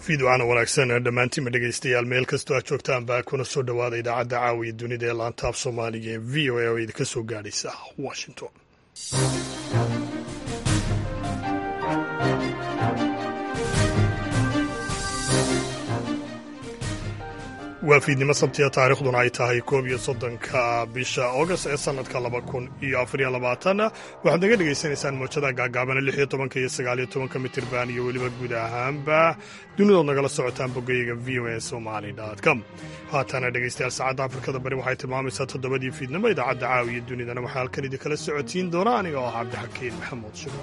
fiidwacana wanaagsan dhammaantiinba dhegaystayaal meel kastoo aad joogtaanba kuna soo dhowaada idaacadda caawiya dunida ee laantaab soomaaliga ee v o a oo idinka soo gaadhaysa washington. waa fiidnimo sabtiya taariikhduna ay tahay 11 bisha August ee sanadka 2024 waxaad naga dhegaysanaysaan mowjadaha gaagaaban 16 iyo 19 mitirban iyo weliba guud ahaanba dunidood nagala socotaan bogayga voasomali.com. haatana dhegaystayaal saacadda Afrikada bari waxay tilmaamaysaa 7 fiidnimo. idaacadda caawiya dunidana waxaa halkan idinkala socotiin doona aniga oo Cabdixakiin Maxamuud Shirwa.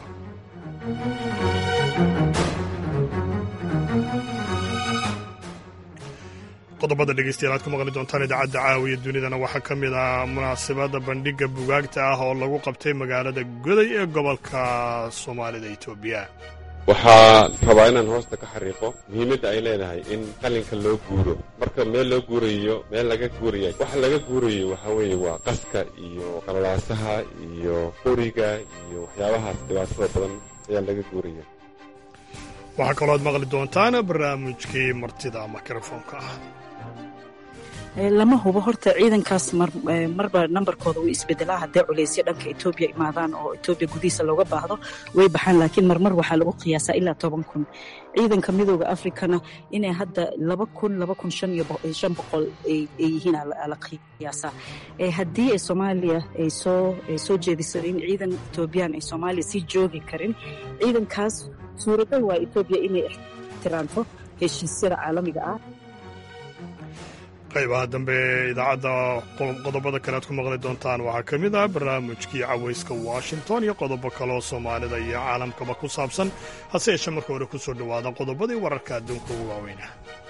qodobada dhegaystayaal aad ku maqli doontaan idaacadda caawiya dunidana waxaa ka mid ah munaasabadda bandhigga bugaagta ah oo lagu qabtay magaalada Goday ee gobolka Soomaalida Itoobiya. waxaa rabaa inaan hoosta ka xariiqo muhiimadda ay leedahay in qalinka loo guuro marka meel loo guurayo meel laga guuraya waxa laga guurayo waxa weeye waa qaska iyo qalalaasaha iyo qoriga iyo waxyaabahaas dhibaatada badan ayaa laga guuraya. waxaa kaloo aad maqli doontaan barnaamijkii martida mikrofoonka ah. lama hubo horta ciidankaas marba nambarkooda way isbedelaa hadday culaysyo dhanka Ethiopia imaadaan oo Ethiopia gudihiisa looga baahdo way baxaan laakiin marmar waxaa lagu qiyaasaa ilaa 10,000 ciidanka midowga Afrikana inay hadda 2,500 ay yihiin la qiyaasaa haddii ay Soomaaliya ay soo jeediso in ciidan Ethiopian ay Soomaaliya sii joogi karin ciidankaas suuragal waa Ethiopia inay ixtiraamto heshiisyada caalamiga ah. qaybaha dambe idaacadda qodobada kale aad ku maqli doontaan waxaa ka mid ah barnaamijkii cawayska Washington iyo qodobo kaloo Soomaalida iyo caalamkaba ku saabsan hase yeeshee marka hore ku soo dhowaada qodobadii wararka adduunka ugu waaweynaa.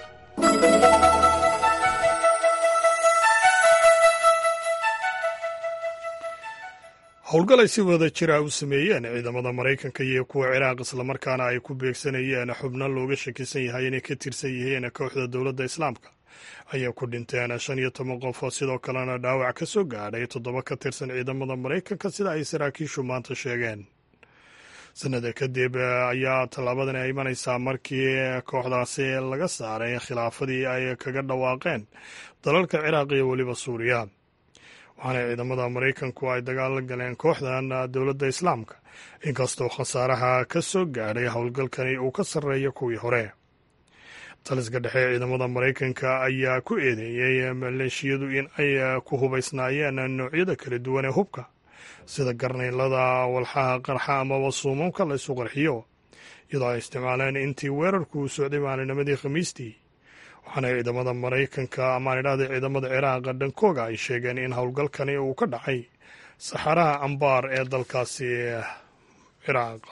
howlgal ay si wada jira u sameeyeen ciidamada Maraykanka iyo kuwa Ciraaq islamarkaana ay ku beegsanayeen xubno looga shakisan yahay inay ka tirsan yihiin kooxda dowladda Islaamka ayaa ku dhinteen 15 qof oo sidoo kalena dhaawac ka soo gaadhay 7 ka tirsan ciidamada Maraykanka sida ay saraakiishu maanta sheegeen. sanada kadib ayaa tallaabadan ay imanaysaa markii kooxdaasi laga saaray khilaafadii ay kaga dhawaaqeen dalalka Ciraaq iyo weliba Suuriya. waxaana ciidamada Maraykanku ay dagaal la galeen kooxdan dowladda Islaamka inkastoo khasaaraha ka soo gaadhay howlgalkani uu ka sarreeyo kuwii hore. taliska dhexe ciidamada Maraykanka ayaa ku eedeeyay maleeshiyadu in ay ku hubaysnaayeen noocyada kala duwan ee hubka sida garnaylada walxaha qarxa amaba suumanka la isu qarxiyo iyadoo ay isticmaaleen intii weerarku u socday maalinimadii Khamiistii. waxaana ciidamada Maraykanka amaan idhaahday ciidamada Ciraaq dhankooga ay sheegeen in howlgalkani uu ka dhacay saxaraha Ambaar ee dalkaasi Ciraaq.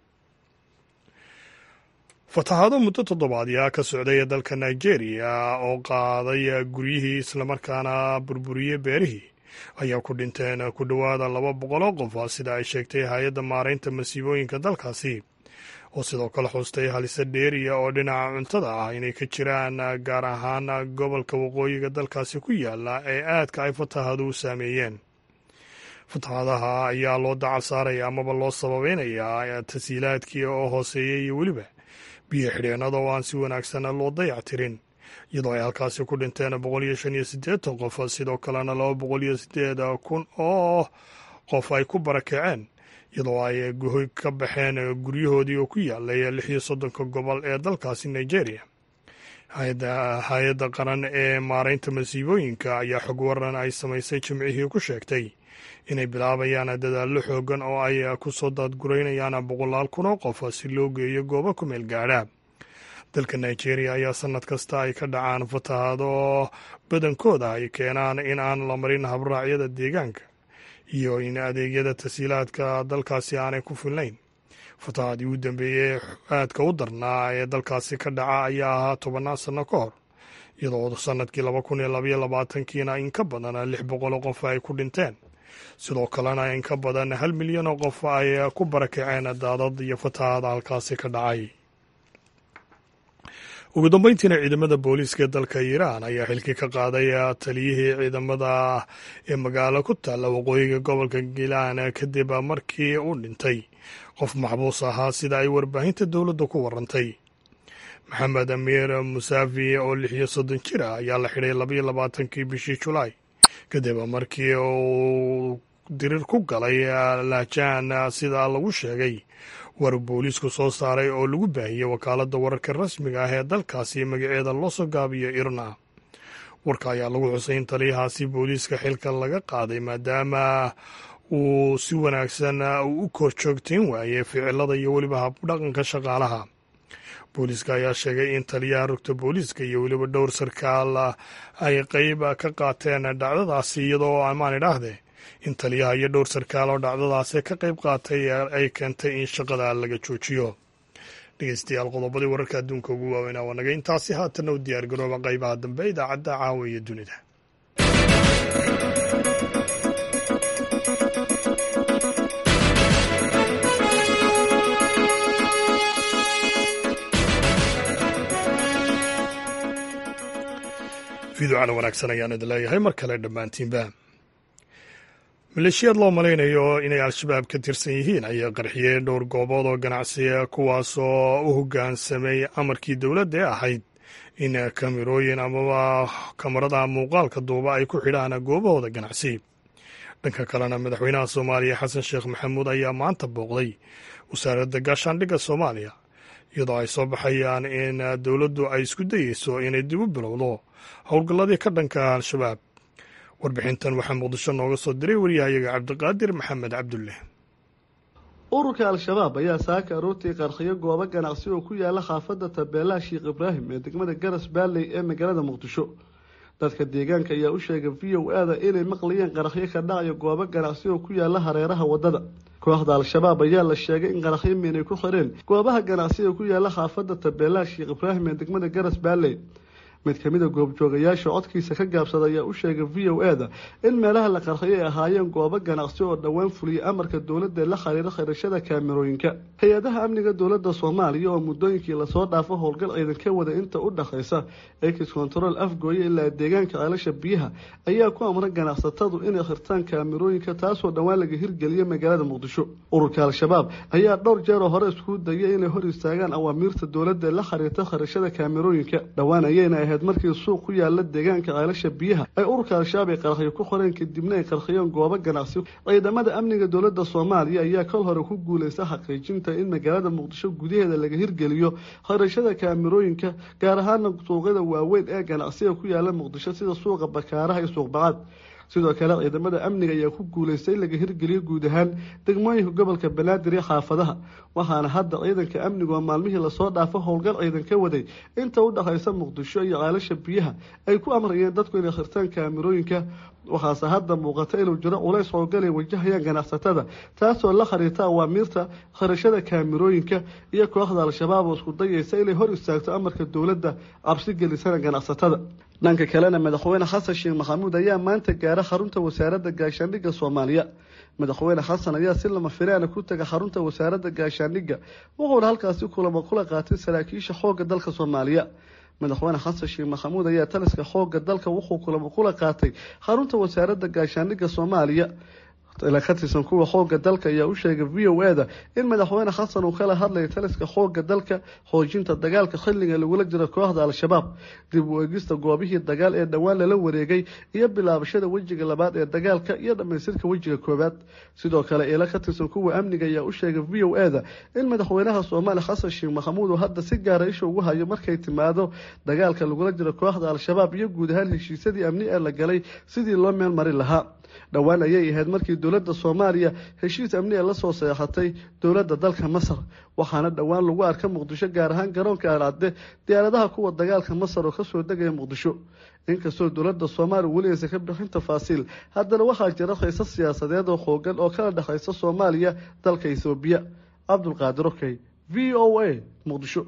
fatahaado muddo toddobaadya ka socday ee dalka Nigeria oo qaaday guryihii islamarkaana burburiyey beerihii ayaa ku dhinteen ku dhowaada 200 qof sida ay sheegtay hay-adda maaraynta masiibooyinka dalkaasi oo sidoo kale xustay halisa dheeriya oo dhinaca cuntada ah inay ka jiraan gaar ahaan gobolka waqooyiga dalkaasi ku yaala ee aadka ay fatahaadu u saameeyeen. fatahaadaha ayaa loo dacal saaraya amaba loo sababeynayaa tasiilaadkii oo hooseeyay iyo weliba biyo xidheenada oo aan si wanaagsan loo dayactirin iyadoo ay halkaasi ku dhinteen 185 qof sidoo kalena 208,000 oo qof ay ku barakaceen iyadoo ay guhoy ka baxeen guryahoodii oo ku yaalay 36 gobol ee dalkaasi Nigeria. hay-adda qaran ee maaraynta masiibooyinka ayaa xog waran ay samaysay Jimcihii ku sheegtay inay bilaabayaan dadaallo xoogan oo ay ku soo daadguraynayaan 100,000 oo qof si loo geeyo goobo ku meel gaadha. dalka Nigeria ayaa sanad kasta ay ka dhacaan fatahaado badankooda ay keenaan in aan la marin habraacyada deegaanka iyo in adeegyada tasiilaadka dalkaasi aanay ku filnayn. fatahaadii u dambeeyey aadka u darnaa ee dalkaasi ka dhaca ayaa ahaa 10 sano ka hor iyadoo sanadkii 2022kiina in ka badan 600 qof ay ku dhinteen sidoo kalena in ka badan 1 milyan oo qof ay ku barakaceen daadad iyo fatahaada halkaasi ka dhacay. ugu dambeyntiina ciidamada booliiska ee dalka Iiraan ayaa xilkii ka qaaday taliyihii ciidamada ee magaalo ku taalla waqooyiga gobolka Gilaan kadib markii uu dhintay qof maxbuus ahaa sida ay warbaahinta dowladda ku warantay. maxamed amiir musaafi oo 36 jir ah ayaa la xidhay 22kii bishii julaay kadib markii uu dirir ku galay laajaan sida lagu sheegay war booliisku soo saaray oo lagu baahiyey wakaaladda wararka rasmiga ah ee dalkaasi magaceeda loo soo gaabiyo irna warka ayaa lagu xusay in taliyahaasi booliiska xilka laga qaaday maadaama uu si wanaagsan u korjoogtayn waayey ficilada iyo weliba habdhaqanka shaqaalaha booliiska ayaa sheegay in taliyaha rugta booliiska iyo weliba dhowr sarkaal ay qeyb ka qaateen dhacdadaasi iyadoo amaan idhaahdee in taliyaha iyo dhowr sarkaal oo dhacdadaasi ka qayb qaatay ay keentay in shaqada laga joojiyo. dhegeystayaal qodobadii wararka adduunka ugu waaweynaa waa naga intaasi haatanna u diyaargarooba qaybaha dambe idaacadda caawa iyo dunida. fiiducana wanaagsan ayaan idin leeyahay mar kale dhammaantiinba. maleeshiyaad loo malaynayo inay al-shabaab ka tirsan yihiin ayaa qarxiyey dhowr goobood oo ganacsiya kuwaasoo u hoggaansamay amarkii dowladda ee ahayd in kamerooyin amaba kamarada muuqaalka duuba ay ku xidhaan goobahooda ganacsi. dhanka kalena madaxweynaha soomaaliya xasan sheekh maxamuud ayaa maanta booqday wasaaradda gaashaandhigga soomaaliya iyadoo ay soo baxayaan in dowladdu ay isku dayeyso inay dib u bilowdo howlgalladii ka dhanka al-shabaab. warbixintan waxaa muqdisho nooga soo diray wariyahayaga cabdiqaadir maxamed cabdulle. ururka al-shabaab ayaa saaka aroortii qarxiyo goobo ganacsi oo ku yaala xaafadda tabeelaha sheekh ibraahim ee degmada garas baalley ee magaalada muqdisho. dadka deegaanka ayaa u sheegay VOA inay maqlayeen qaraxyo ka dhacayo goobo ganacsi oo ku yaala hareeraha waddada. kooxda al-shabaab ayaa la sheegay in qaraxyo miinay ku xireen goobaha ganacsi oo ku yaala xaafadda tabeelaha sheekh ibraahim ee degmada garas baalley. mid ka mid a goobjoogayaasha codkiisa ka gaabsada ayaa u sheegay VOA in meelaha la qarxiyay ay ahaayeen goobo ganacsi oo dhowaan fuliyay amarka dowladda la xiriira xirashada kaamerooyinka. hay-adaha amniga dowladda Soomaaliya oo muddooyinkii lasoo dhaafo howlgal ciidan ka wada inta u dhaxaysa ex control afgooye ilaa deegaanka ceelasha biyaha ayaa ku amray ganacsatadu inay xirtaan kaamerooyinka taasoo dhowaan laga hirgeliyay magaalada muqdisho. ururka al-shabaab ayaa dhowr jeer oo hore isku dayay inay hor istaagaan awaamiirta dowladda la xiriirta xirashada kaamerooyinka. dhowaan ayayna markii suuq ku yaala deegaanka ceelasha biyaha ay ururka al-shabaab ay qarxiyo ku qoreen kadibna ay qarxiyeen goobo ganacsi. ciidamada amniga dowladda Soomaaliya ayaa kal hore ku guuleystay xaqiijinta in magaalada muqdisho gudaheeda laga hirgeliyo xirashada kaamerooyinka gaar ahaan suuqyada waaweyn ee ganacsiga ku yaala muqdisho sida suuqa bakaaraha iyo suuq bacad. sidoo kale ciidamada amniga ayaa ku guuleystay laga hirgeliyo guud ahaan degmooyinka gobolka banaadir iyo xaafadaha. waxaana hadda ciidanka amnigu maalmihii lasoo dhaafo howlgal ciidan ka waday inta u dhaxaysa muqdisho iyo ceelasha biyaha ay ku amrayeen dadku inay xirtaan kaamerooyinka. waxaase hadda muuqata inuu jiro culays howlgal ay wajahayaan ganacsatada taasoo la xiriirta awaamiirta xirashada kaamerooyinka iyo kooxda al-shabaab oo isku dayaysa inay hor istaagto amarka dowladda cabsi gelisana ganacsatada. dhanka kalena madaxweyne xasan sheekh maxamuud ayaa maanta gaara xarunta wasaaradda gaashaandhigga Soomaaliya. madaxweyne xasan ayaa si lama filaana ku taga xarunta wasaaradda gaashaandhigga wuxuuna halkaasi kulamo kula qaatay saraakiisha xoogga dalka Soomaaliya. madaxweyne xasan sheekh maxamuud ayaa taliska xoogga dalka wuxuu kulamo kula qaatay xarunta wasaaradda gaashaandhigga Soomaaliya. ila ka tirsan kuwa xoogga dalka ayaa u sheegay VOA in madaxweyne xasan uu kala hadlay taliska xoogga dalka xoojinta dagaalka xilliga lagula jiro kooxda al-shabaab, dib u eegista goobihii dagaal ee dhawaan lala wareegay iyo bilaabashada wejiga labaad ee dagaalka iyo dhamaystirka wejiga koobaad. sidoo kale ila ka tirsan kuwa amniga ayaa u sheegay VOA in madaxweynaha Soomaaliya xasan sheekh maxamuud uu hadda si gaar ah isha ugu hayo markay timaado dagaalka lagula jiro kooxda al-shabaab iyo guud ahaan heshiisyadii amni ee la galay sidii loo meel marin lahaa. dhawaan ayay ahayd markii dowladda Soomaaliya heshiis amni la soo saxeexatay dowladda dalka Masar, waxaana dhawaan lagu arkay Muqdisho gaar ahaan garoonka Aalaade diyaaradaha kuwa dagaalka Masar oo ka soo degay Muqdisho. inkastoo dowladda Soomaaliya weli aysan ka bixin tafaasiil, haddana waxaa jira xiisad siyaasadeed oo xooggan oo kala dhaxaysa Soomaaliya dalka Itoobiya. Cabdulqaadir Okey, VOA, Muqdisho.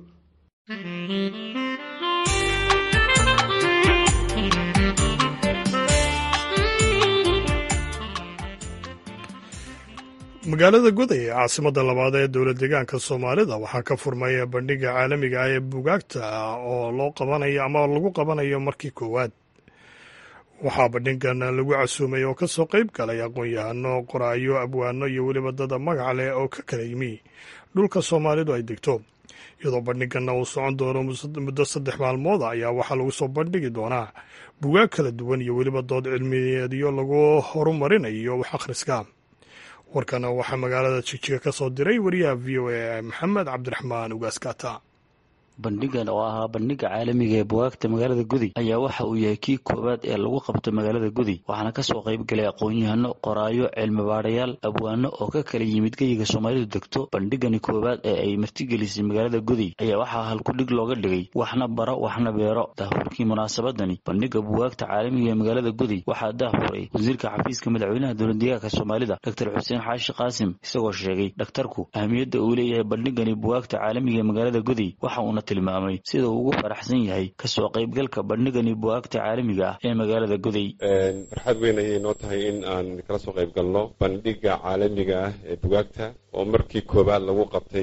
magaalada Goday ee caasimadda labaad ee dowlad deegaanka Soomaalida waxaa ka furmay bandhigga caalamiga ah ee buugaagta oo loo qabanayo ama lagu qabanayo markii koowaad. waxaa bandhiggan lagu casuumay oo ka soo qayb galay aqoon-yahano, qoraayo, abwaano iyo weliba dad magac leh oo ka kala yimi dhulka Soomaalidu ay degto. iyadoo bandhiganna uu socon doono muddo 3 maalmood ayaa waxaa lagu soo bandhigi doonaa buugaag kala duwan iyo weliba dood cilmiyeedyo lagu horumarinayo wax akhriska. warkana waxaa magaalada Jigjiga ka soo diray wariyaha VOA Maxamed Cabdiraxmaan Ugaaskata. bandhigan oo ahaa bandhiga caalamiga ee buugaagta magaalada Gudi ayaa waxa uu yahay kii koowaad ee lagu qabto magaalada Gudi, waxaana ka soo qayb galay aqoon-yahano, qoraayo, cilmi baarayaal, abwaano oo ka kala yimid geyiga Soomaalidu degto. bandhigani koowaad ee ay martigelisay magaalada Gudi ayaa waxaa halkudhig looga dhigay waxna baro waxna beero. daahfurkii munaasabadani bandhiga buugaagta caalamiga ee magaalada Gudi waxaa daahfuray wasiirka xafiiska madaxweynaha dowladdeegaanka Soomaalida Dr. Xuseen Xaashi Qaasim, isagoo sheegay dhaktarku ahmiyadda uu leeyahay bandhigani buugaagta caalamiga ee magaalada Gudi. waxa uu tilmaamay sida uu ugu faraxsan yahay ka soo qaybgalka bandhigani buugaagta caalamiga ah ee magaalada Gudi. farxad weyn ayay noo tahay in aan kala soo qayb galno bandhiga caalamiga ah ee buugaagta oo markii koobaad lagu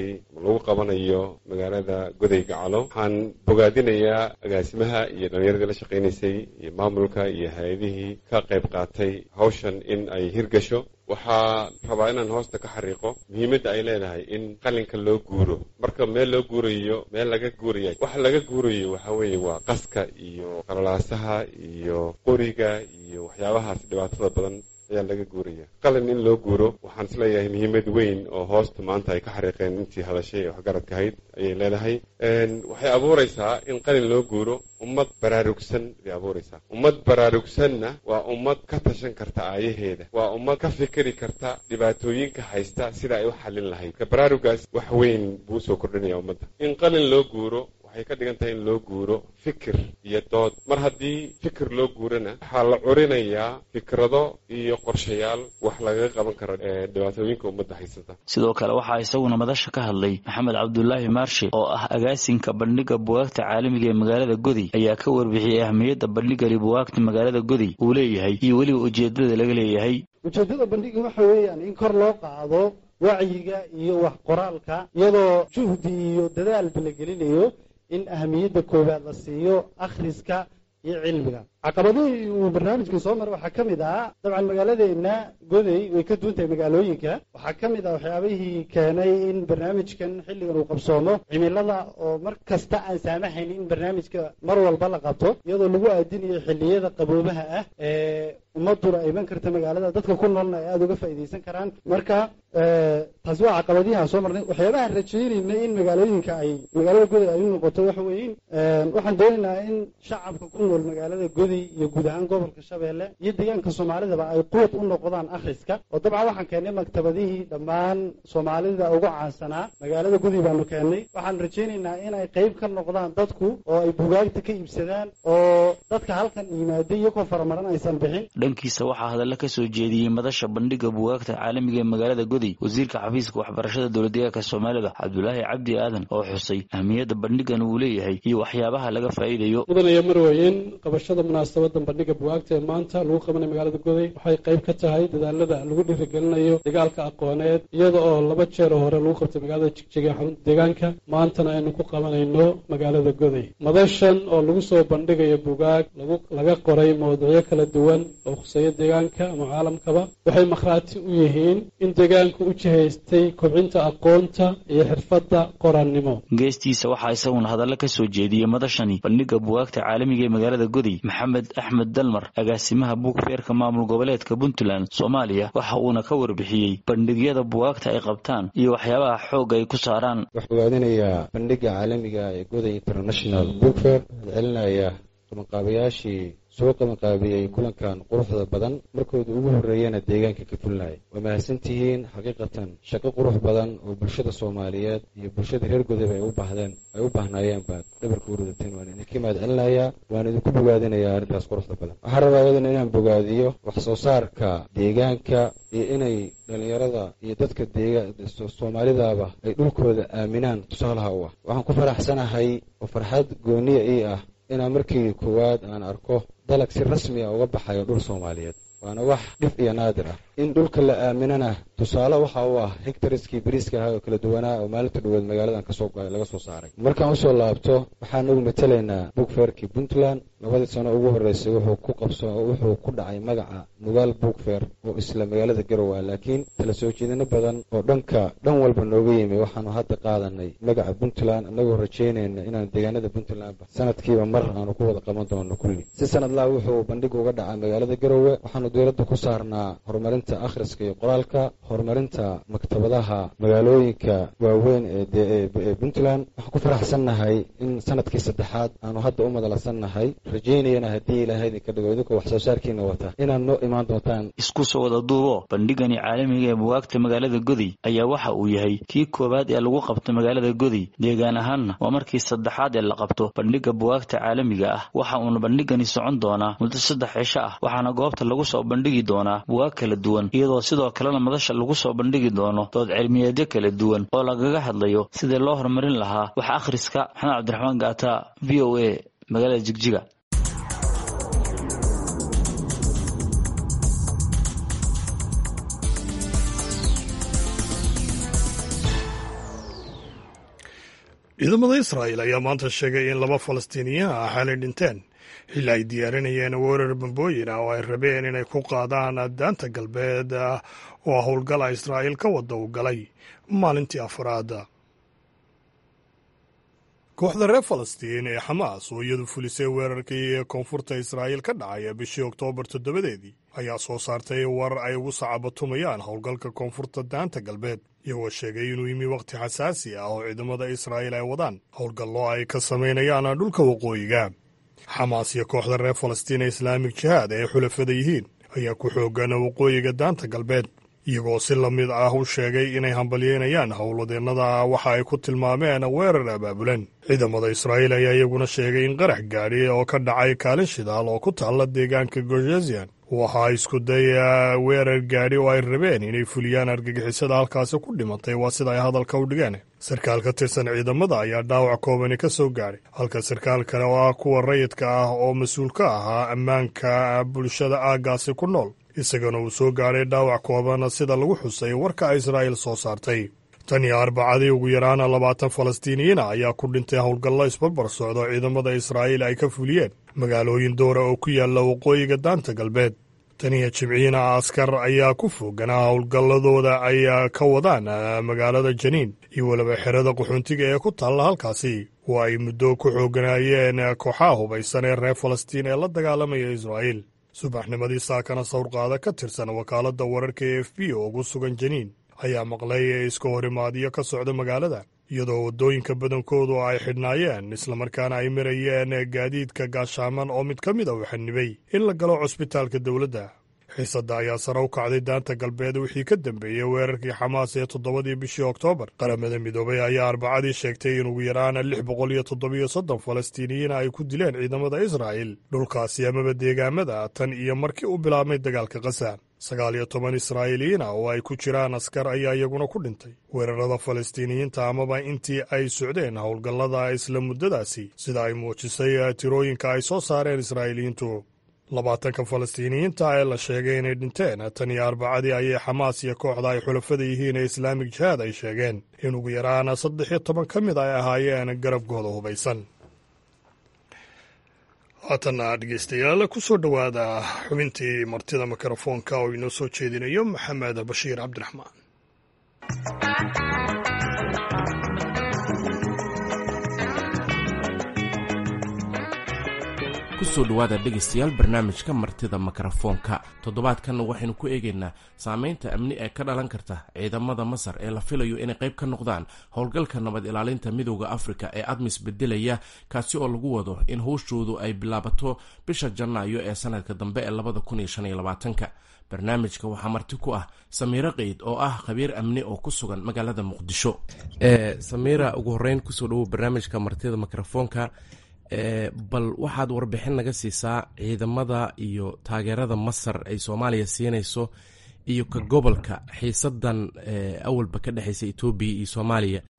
qabanayo magaalada Gudi Gacalo. waxaan bogaadinayaa agaasimaha iyo dhalinyarada la shaqeynaysay iyo maamulka iyo hay'adihii ka qayb qaatay hawshan in ay hirgasho. waxaa rabaa inaan hoosta ka xariiqo muhiimadda ay leedahay in qalinka loo guuro. marka meel loo guurayo meel laga guuraya waxa laga guurayo waxa weeye waa qaska iyo qalalaasaha iyo qoriga iyo waxyaabahaas dhibaatada badan ayaa laga guuraya. qalin in loo guuro waxaan isleeyahay muhiimad weyn oo hoosta maanta ay ka xariiqeen intii hadashay ee waxgaradka ahayd ayay leedahay. waxay abuuraysaa in qalin loo guuro ummad baraarugsan bay abuuraysaa. ummad baraarugsanna waa ummad ka tashan karta aayaheeda, waa ummad ka fikiri karta dhibaatooyinka haysta sida ay u xallin lahayd. ka baraarugaas wax weyn buu soo kordhinaya ummadda. in qalin loo guuro waxay ka dhigan tahay in loo guuro fikir iyo dood. mar haddii fikir loo guurana waxaa la curinayaa fikrado iyo qorshayaal wax lagaga qaban karo dhibaatooyinka ummadda haysata. sidoo kale waxaa isaguna madasha ka hadlay Maxamed Cabdullaahi Maarshe oo ah agaasinka bandhiga buugaagta caalamiga ee magaalada Gudi, ayaa ka warbixiyay ahmiyadda bandhigani buugaagta magaalada Gudi uu leeyahay iyo weliba ujeedada laga leeyahay. ujeedada bandhiga waxa weeyaan in kor loo qaado wacyiga iyo wax qoraalka iyadoo juhdi iyo dadaal la gelinayo in ahmiyadda koowaad la siiyo akhriska iyo cilmiga. caqabadihii uu barnaamijkan soo maray waxaa ka mid ah dabcan magaaladeena Gudi way ka duwan tahay magaalooyinka. waxaa ka mid ah waxyaabihii keenay in barnaamijkan xilligan uu qabsoomo cimilada oo mar kasta aan saamaxayn in barnaamijka mar walba la qabto, iyadoo lagu aadinayo xilliyada qaboobaha ah ee ummaduna ay iman karta magaalada, dadka ku noolna ay aada uga faa'iidaysan karaan. marka taasi waa caqabadihi aan soo marnay. waxyaabaha rajaynayna in magaalada Gudi ay u noqoto waxa weeye waxaan doonaynaa in shacabka ku nool magaalada Gudi iyo guud ahaan gobolka Shabeelle iyo deegaanka Soomaalidaba ay quwad u noqdaan akhriska. oo dabcan waxaan keenay maktabadihii dhammaan Soomaalida ugu caansanaa magaalada Gudi baanu keenay. waxaan rajaynaynaa in ay qayb ka noqdaan dadku oo ay buugaagta ka iibsadaan oo dadka halkan yimaada iyagoo faramaran aysan bixin. dhankiisa waxaa hadalla ka soo jeediyey madasha bandhiga buugaagta caalamiga ee magaalada Gudi wasiirka xafiiska waxbarashada dowladdeegaanka Soomaalida Cabdullaahi Cabdi Aadan oo xusay ahmiyadda bandhigan uu leeyahay iyo waxyaabaha laga faa'iidayo. mudanaya marweyn qabashada munaasabada bandhiga buugaagta ee maanta lagu qabanay magaalada Gudi waxay qayb ka tahay dadaalada lagu dhiirigelinayo dagaalka aqooneed, iyada oo 2 jeer hore lagu qabtay magaalada Jigjiga xarunta deegaanka, maantana aynu ku qabanayno magaalada Gudi. madashan oo lagu soo bandhigayo buugaag laga qoray mowduucyo kala duwan oo khuseeya deegaanka ama caalamkaba waxay markhaati u yihiin in deegaanku u jihaystay kobcinta aqoonta iyo xirfadda qorannimo. geestiisa waxaa isaguna hadalla ka soo jeediyey madashani bandhiga buugaagta caalamiga ee magaalada Gudi Maxamed Axmed Dalmar, agaasimaha buugfeerka maamul goboleedka Puntland Soomaaliya. waxa uuna ka warbixiyey bandhigyada buugaagta ay qabtaan iyo waxyaabaha xoogga ay ku saaraan. waxaan bogaadinayaa bandhiga caalamiga ee Gudi International Book Fair, celinaya qabanqaabayaashii soo qabanqaabiyey kulankan quruxda badan markooda ugu horreeyana deegaanka ka fulinaya. waa mahadsantihiin. xaqiiqatan shaqo qurux badan oo bulshada Soomaaliyeed iyo bulshada reer Gudi ay u baahnaayeen baad dhabarka u ridateen. waan idinka mahad celinayaa, waan idinku bogaadinayaa arrintaas quruxda badan. waxaan rabaa iyadana inaan bogaadiyo wax soo saarka deegaanka iyo inay dhalinyarada iyo dadka Soomaalidaba ay dhulkooda aaminaan tusaalaha u ah. waxaan ku faraxsanahay oo farxad gooniya ii ah inaan markii koowaad aan arko dalag si rasmi ah uga baxayo dhul Soomaaliyeed. waana wax dhif iyo naadir ah in dhulka la aaminana tusaale waxa uu ah hectariskii bariiska ahaa oo kala duwanaa oo maalinta dhaweed magaaladan laga soo saaray. markaan usoo laabto waxaan ugu matalaynaa buugfeerkii puntland. labadii sano ugu horreysay wuxuu ku dhacay magaca nugaal buugfeer oo isla magaalada garowe, laakiin tala soo jeedino badan oo dhan walba nooga yimi waxaanu hadda qaadanay magaca puntland, annagoo rajaynayna inaan deegaanada puntland sanadkiiba mar aanu ku wada qaban doono kulli. si sanadlaa wuxuu bandhig uga dhacaa magaalada garowe. waxaanu dowladda ku saarnaa horumarinta akhriska iyo qoraalka, horumarinta maktabadaha magaalooyinka waaweyn ee puntland. waxaan ku faraxsannahay in sanadkii saddexaad aanu hadda u madalasannahay, rajaynayana haddii ilaahay idinka dhigo idinkoo wax soo saarkiina wata inaad noo imaan doontaan. isku soo wada duubo bandhigani caalamiga ee buugaagta magaalada Godi ayaa waxa uu yahay kii koowaad ee lagu qabto magaalada Godi. deegaan ahaanna waa markii saddexaad ee la qabto bandhiga buugaagta caalamiga ah. waxa uu bandhigani socon doonaa muddo 3 cisho ah, waxaana goobta lagu soo bandhigi doonaa buugaag kala duwan, iyadoo sidoo kalena madasha lagu soo bandhigi doono dood cilmiyeedyo kala duwan oo lagaga hadlayo sidii loo horumarin lahaa wax akhriska. Maxamed Cabdiraxmaan Gaata, VOA, magaalada Jigjiga. ciidamada Israa'iil ayaa maanta sheegay in 2 Falastiiniyiin ah xalay dhinteen xilli ay diyaarinayeen weerar bambooyin ah oo ay rabeen inay ku qaadaan daanta galbeed oo howlgala Israa'iil ka wada u galay maalintii afraad. kooxda reer Falastiin ee Xamaas oo iyadu fulisay weerarkii koonfurta Israa'iil ka dhacay bishii Oktoobar 7 ayaa soo saartay war ay ugu sacabatumayaan howlgalka koonfurta daanta galbeed, iyagoo sheegay inuu yimi waqti xasaasi ah oo ciidamada Israa'iil ay wadaan howlgallo ay ka samaynayaan dhulka waqooyiga. Xamaas iyo kooxda reer Falastiin ee Islaamic Jihaad ee xulafada yihiin ayaa ku xoogan waqooyiga daanta galbeed, iyagoo si la mid ah u sheegay inay hambalyeynayaan howladeennada waxa ay ku tilmaameen weerar abaabulan. ciidamada Israa'iil ayaa iyaguna sheegay in qarax gaadhi oo ka dhacay kaalin shidaal oo ku taalla deegaanka Gojezian uu ahaa isku day weerar gaadhi oo ay rabeen inay fuliyaan argagixisada halkaasi ku dhimatay, waa sida ay hadalka u dhigeen. sarkaal ka tirsan ciidamada ayaa dhaawac koobani ka soo gaadhay, halka sarkaal kale oo ah kuwa rayidka ah oo mas-uul ka ahaa ammaanka bulshada aaggaasi ku nool, isagana uu soo gaadhay dhaawac kooban sida lagu xusay warka Israa'iil soo saartay. tan iyo Arbacadii ugu yaraana 20 Falastiiniyiin ayaa ku dhintay howlgallo isbarbar socdo ciidamada Israa'iil ay ka fuliyeen magaalooyin doora oo ku yaalla waqooyiga daanta galbeed. tan iyo Jimciina askar ayaa ku foganaa howlgalladooda ay ka wadaan magaalada Janiin iyo weliba xerada qaxoontiga ee ku taalla halkaasi, oo ay muddo ku xooganaayeen kooxaha hubaysan ee reer Falastiin ee la dagaalamaya Israa'iil. subaxnimadii saakana sawirqaada ka tirsan wakaaladda wararka AFP oo ugu sugan Janiin ayaa maqlay iska horimaadyo ka socda magaalada, iyadoo waddooyinka badankoodu ay xidhnaayeen islamarkaana ay marayeen gaadiidka gaashaaman oo mid ka mid a uu xanibay in la galo cusbitaalka dowladda. xiisadda ayaa sare u kacday daanta galbeed wixii ka dambeeyey weerarkii Xamaas ee 7 bishii Oktoobar. qaramada midoobay ayaa Arbacadii sheegtay in ugu yaraan 637 Falastiiniyiin ay ku dileen ciidamada Israa'iil dhulkaasi amaba deegaamada tan iyo markii uu bilaabmay dagaalka Gaza. 19 Israa'iiliyiin ah oo ay ku jiraan askar ayaa iyaguna ku dhintay weerarada Falastiiniyiinta amaba intii ay socdeen howlgallada isla muddadaasi, sida ay muujisay tirooyinka ay soo saareen Israa'iiliyiintu. 20 Falastiiniyiinta ee la sheegay inay dhinteen tan iyo Arbacadii ayay Xamaas iyo kooxda ay xulafada yihiin ee Islaamic Jihaad ay sheegeen in ugu yaraan 13 ka mid ay ahaayeen garabkooda hubaysan. haatana dhegeystayaal ku soo dhowaada xubintii martida mikrofoonka oo inoo soo jeedinayo Maxamed Bashiir Cabdiraxmaan. kusoo dhowaada dhegaystayaal barnaamijka martida mikrofoonka. toddobaadkan waxaynu ku eegaynaa saameynta amni ee ka dhalan karta ciidamada Masar ee la filayo inay qayb ka noqdaan howlgalka nabad ilaalinta midowda Afrika ee ADMIS bedelaya, kaasi oo lagu wado in howshoodu ay bilaabato bisha Janaayo ee sanadka dambe ee 2025. barnaamijka waxaa marti ku ah Samiira Qeyd oo ah khabiir amni oo ku sugan magaalada Muqdisho. Samiira, ugu horeyn kusoo dhawow barnaamijka martida mikrofoonka. bal waxaad warbixin naga siisaa ciidamada iyo taageerada Masar ay Soomaaliya siinayso iyo ka gobolka xiisadan awalba ka dhaxaysa Itoobiya iyo Soomaaliya.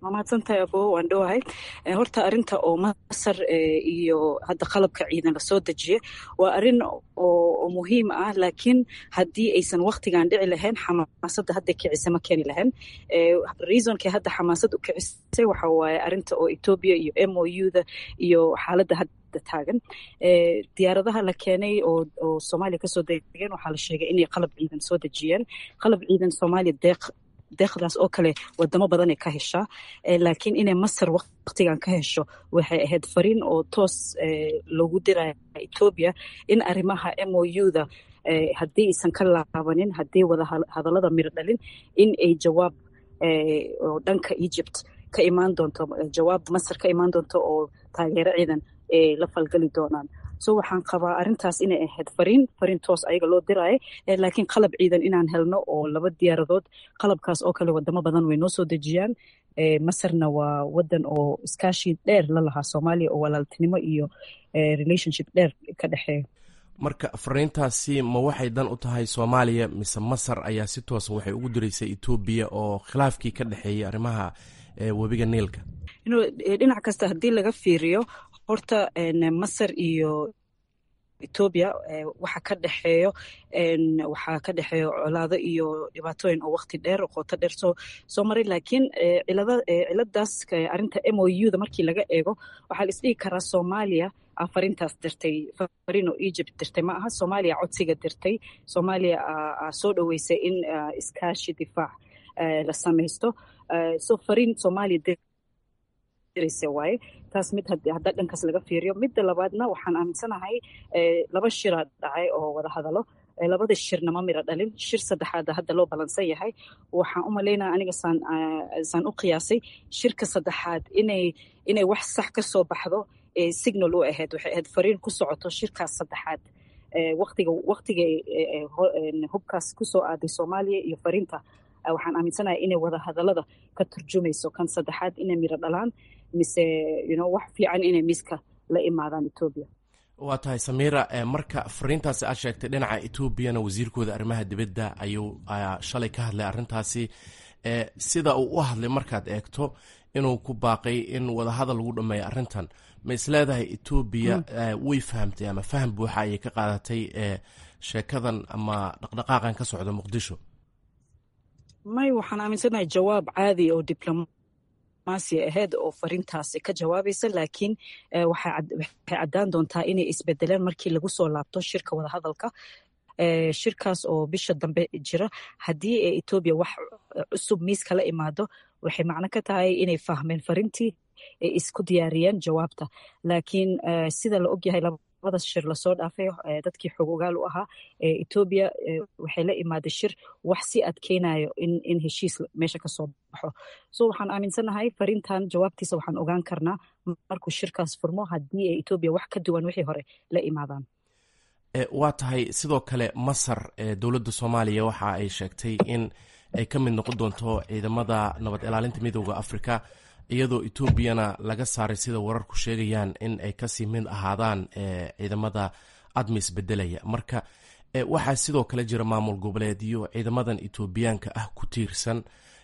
mahadsantahay abo waan dhowahay. Horta arinta oo Masar iyo hadda qalabka ciidan lasoo dejiye waa arin oo muhiim ah, laakiin haddii aysan waqtigan dhici lahayn xamaasadda hadda kicisa ma keeni lahayn. Reasonkii hadda xamaasad u kicisay waxa waaye arinta oo Ethiopia iyo MOU-da iyo xaaladda hadda taagan. Diyaaradaha la keenay oo Soomaaliya kasoo degeen waxaa la sheegay inay qalab ciidan soo dejiyeen. Qalab ciidan Soomaaliya deeqdaas oo kale wadamo badan ay ka heshaa, laakiin inay Masar waqtigan ka hesho waxay ahayd fariin oo toos loogu diraya Ethiopia in arrimaha MOU-da haddii aysan ka laabanin, haddii wada hadallada miro dhalin, in ay jawaab oo dhanka Egypt ka imaan doonto, jawaab Masar ka imaan doonto oo taageero ciidan la falgali doonaan. So waxaan qabaa arintaas inay ahayd fariin toos ayaga loo diraayo, laakiin qalab ciidan inaan helno oo 2 diyaaradood qalabkaas oo kale wadamo badan way noo soo dejiyaan. Masarna waa wadan oo iskaashi dheer la lahaa Soomaaliya oo walaaltinimo iyo relationship dheer ka dhexeeya. marka fariintaasi ma waxay dan u tahay Soomaaliya mise Masar ayaa si toos waxay ugu diraysay Ethiopia oo khilaafkii ka dhaxeeyay arrimaha webiga Niilka? Dhinac kasta haddii laga fiiriyo horta Masar iyo Ethiopia waxa ka dhaxeeyo colaado iyo dhibaatooyin oo waqti dheer oo qoto dheer soo maray, laakiin ciladaas arinta MOU-da markii laga eego waxaa la isdhigi karaa Soomaaliya fariintaas dirtay, fariin oo Egypt dirtay ma aha. Soomaaliya codsiga dirtay, Soomaaliya soo dhaweysay in iskaashi difaac la samaysto. So fariin Soomaaliya waaye taas mid hadda dhankaas laga fiiriyo. Midda labaadna waxaan aaminsanahay 2 shir dhacay oo wada hadalo, 2 shirna ma miro dhalin. Shir saddexaad hadda loo balansan yahay. Waxaan u malaynaa aniga saan u qiyaasay shirka saddexaad inay wax sax ka soo baxdo signal u ahayd, waxay ahayd fariin ku socoto shirkaas saddexaad waqtiga hubkaas kusoo aaday Soomaaliya iyo fariinta. Waxaan aaminsanahay inay wada hadallada ka turjumayso kan saddexaad inay miro dhalaan mise wax fiican inay miiska la imaadaan Ethiopia. waa tahay Samira, marka fariintaasi aad sheegtay dhinaca Ethiopiana wasiirkooda arrimaha dibadda ayuu shalay ka hadlay arrintaasi. Sida uu u hadlay markaad eegto inuu ku baaqay in wada hadal lagu dhameeyo arrintan, ma isleedahay Ethiopia way fahamtay ama faham buuxa ayay ka qaadatay sheekadan ama dhaqdhaqaaqan ka socda Muqdisho? may waxaan aaminsanahay jawaab caadi oo diblomaasi ahayd oo fariintaasi ka jawaabaysa, laakiin waxay caddaan doontaa inay isbedeleen markii lagu soo laabto shirka wada hadalka. Shirkaas oo bisha dambe jira, haddii Ethiopia wax cusub miiska la imaado waxay macno ka tahay inay fahmeen fariintii, ay isku diyaariyeen jawaabta. Laakiin sida la ogyahay labada shir lasoo dhaafay dadkii xogogaal u ahaa Ethiopia waxay la imaaday shir wax si adkeynayo in heshiis meesha ka soo baxo. So waxaan aaminsanahay fariintan jawaabtiisa waxaan ogaan karnaa markuu shirkaas furmo haddii Ethiopia wax ka duwan wixii hore la imaadaan. waa tahay sidoo kale Masar dowladda Soomaaliya waxa ay sheegtay in ay ka mid noqon doonto ciidamada nabad ilaalinta midowga Afrika, iyadoo Ethiopiana laga saaray sida wararku sheegayaan in ay kasii mid ahaadaan ciidamada ADMIS bedelaya. marka waxaa sidoo kale jira maamul goboleedyo ciidamadan Ethiopiaanka ah ku tiirsan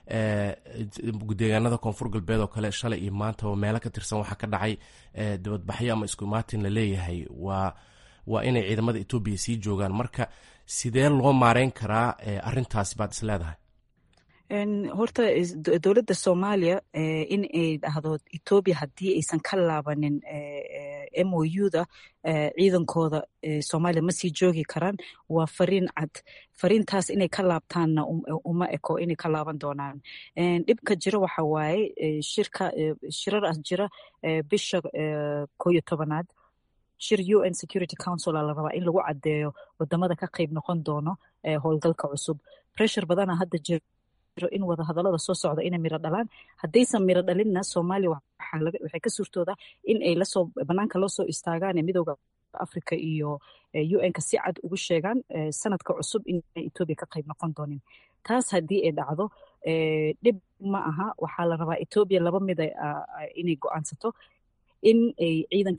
deegaanada koonfur galbeed oo kale shalay iyo maanta oo meelo ka tirsan waxaa ka dhacay dibadbaxyo ama isku imaatin la leeyahay waa inay ciidamada Ethiopia sii joogaan. marka sidee loo maareyn karaa arrintaasi baad is leedahay? horta dowladda Soomaaliya in ay dhahdo Ethiopia haddii aysan ka laabanin MOU-da ciidankooda Soomaaliya ma sii joogi karaan waa fariin cad. Fariintaas inay ka laabtaanna uma eko inay ka laaban doonaan. Dhibka jira waxa waaye shiraraas jira bisha 11aad shir UN Security Council la rabaa in lagu caddeeyo wadamada ka qayb noqon doono howlgalka cusub. Pressure badana hadda jiro in wada hadallada soo socda inay miro dhalaan. Haddaysan miro dhalinna Soomaaliya waxay ka suurtoodaa in ay banaanka loo soo istaagaan midowga Afrika iyo UN-ka si cad ugu sheegaan sanadka cusub in Ethiopia ka qayb noqon doonin. taas haddii ay dhacdo dhib ma aha. Waxaa la rabaa Ethiopia 2 mid inay go'aansato in ay ciidankeeda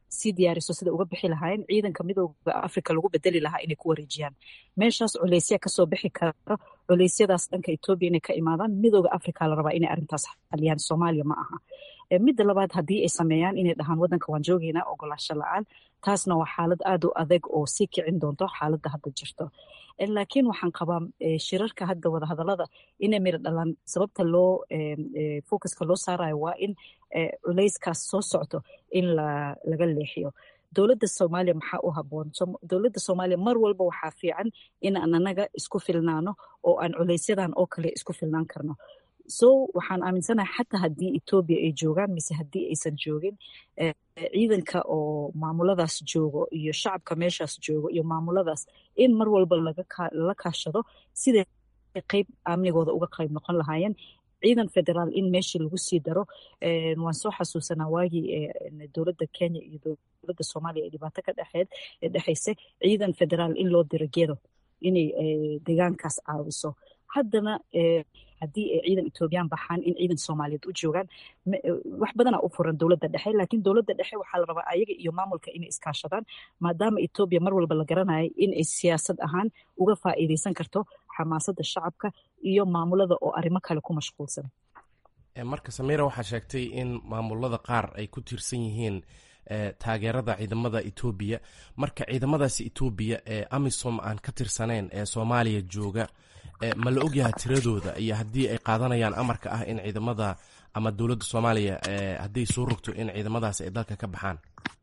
sii diyaariso sida uga bixi lahaayeen ciidanka midooda Afrika lagu bedeli lahaa inay ku wareejiyaan meeshaas culeysya kasoo bixi karo culeysyadaas dhanka Ethiopia inay ka imaadaan midooda Afrika la rabaa inay arrintaas xaliyaan Soomaaliya ma aha midda labaad haddii ay sameeyaan inay dhahaan wadanka waan joogeynaa ogolaasho la-aan taasna waa xaalad aad u adag oo sii kicin doonto xaaladda hadda jirto laakiin waxaan qabaa shirarka hadda wadahadalada inay miro dhalaan sababta loo focuska loo saarayo waa in culeyskaas soo socto in laga leexiyo dowladda Soomaaliya maxaa u haboon dowladda Soomaaliya mar walba waxaa fiican in aan anaga isku filnaano oo aan culeysyadan oo kale isku filnaan karno waxaan aaminsanahay xataa haddii Ethiopia ay joogaan mise haddii aysan joogin ciidanka oo maamuladaas joogo iyo shacabka meeshaas joogo iyo maamuladaas in mar walba lala kaashado siday qayb amnigooda uga qayb noqon lahaayeen ciidan federaal in meeshii lagu sii daro waan soo xasuusanaa waagii dowladda Kenya iyo dowladda Soomaaliya ee dhibaato ka dhexaysay ciidan federaal in loo diro gedo inay deegaankaas caawiso haddana haddii ay ciidan Ethiopian baxaan in ciidan Soomaaliyeed u joogaan wax badan u furan dowladda dhexe laakiin dowladda dhexe waxaa la rabaa ayaga iyo maamulka inay iskaashadaan maadaama Ethiopia mar walba la garanayo in ay siyaasad ahaan uga faa'iideysan karto xamaasadda shacabka iyo maamulada oo arrimo kale ku mashquulsan marka Samira waxaa sheegtay in maamulada qaar ay ku tiirsan yihiin taageerada ciidamada Ethiopia marka ciidamadaasi Ethiopia ee AMISOM aan ka tirsaneyn ee Soomaaliya jooga ma la ogyahay tiradooda iyo haddii ay qaadanayaan amarka ah in ciidamada ama dowladda Soomaaliya haddii soo rogto in ciidamadaas ay dalka ka baxaan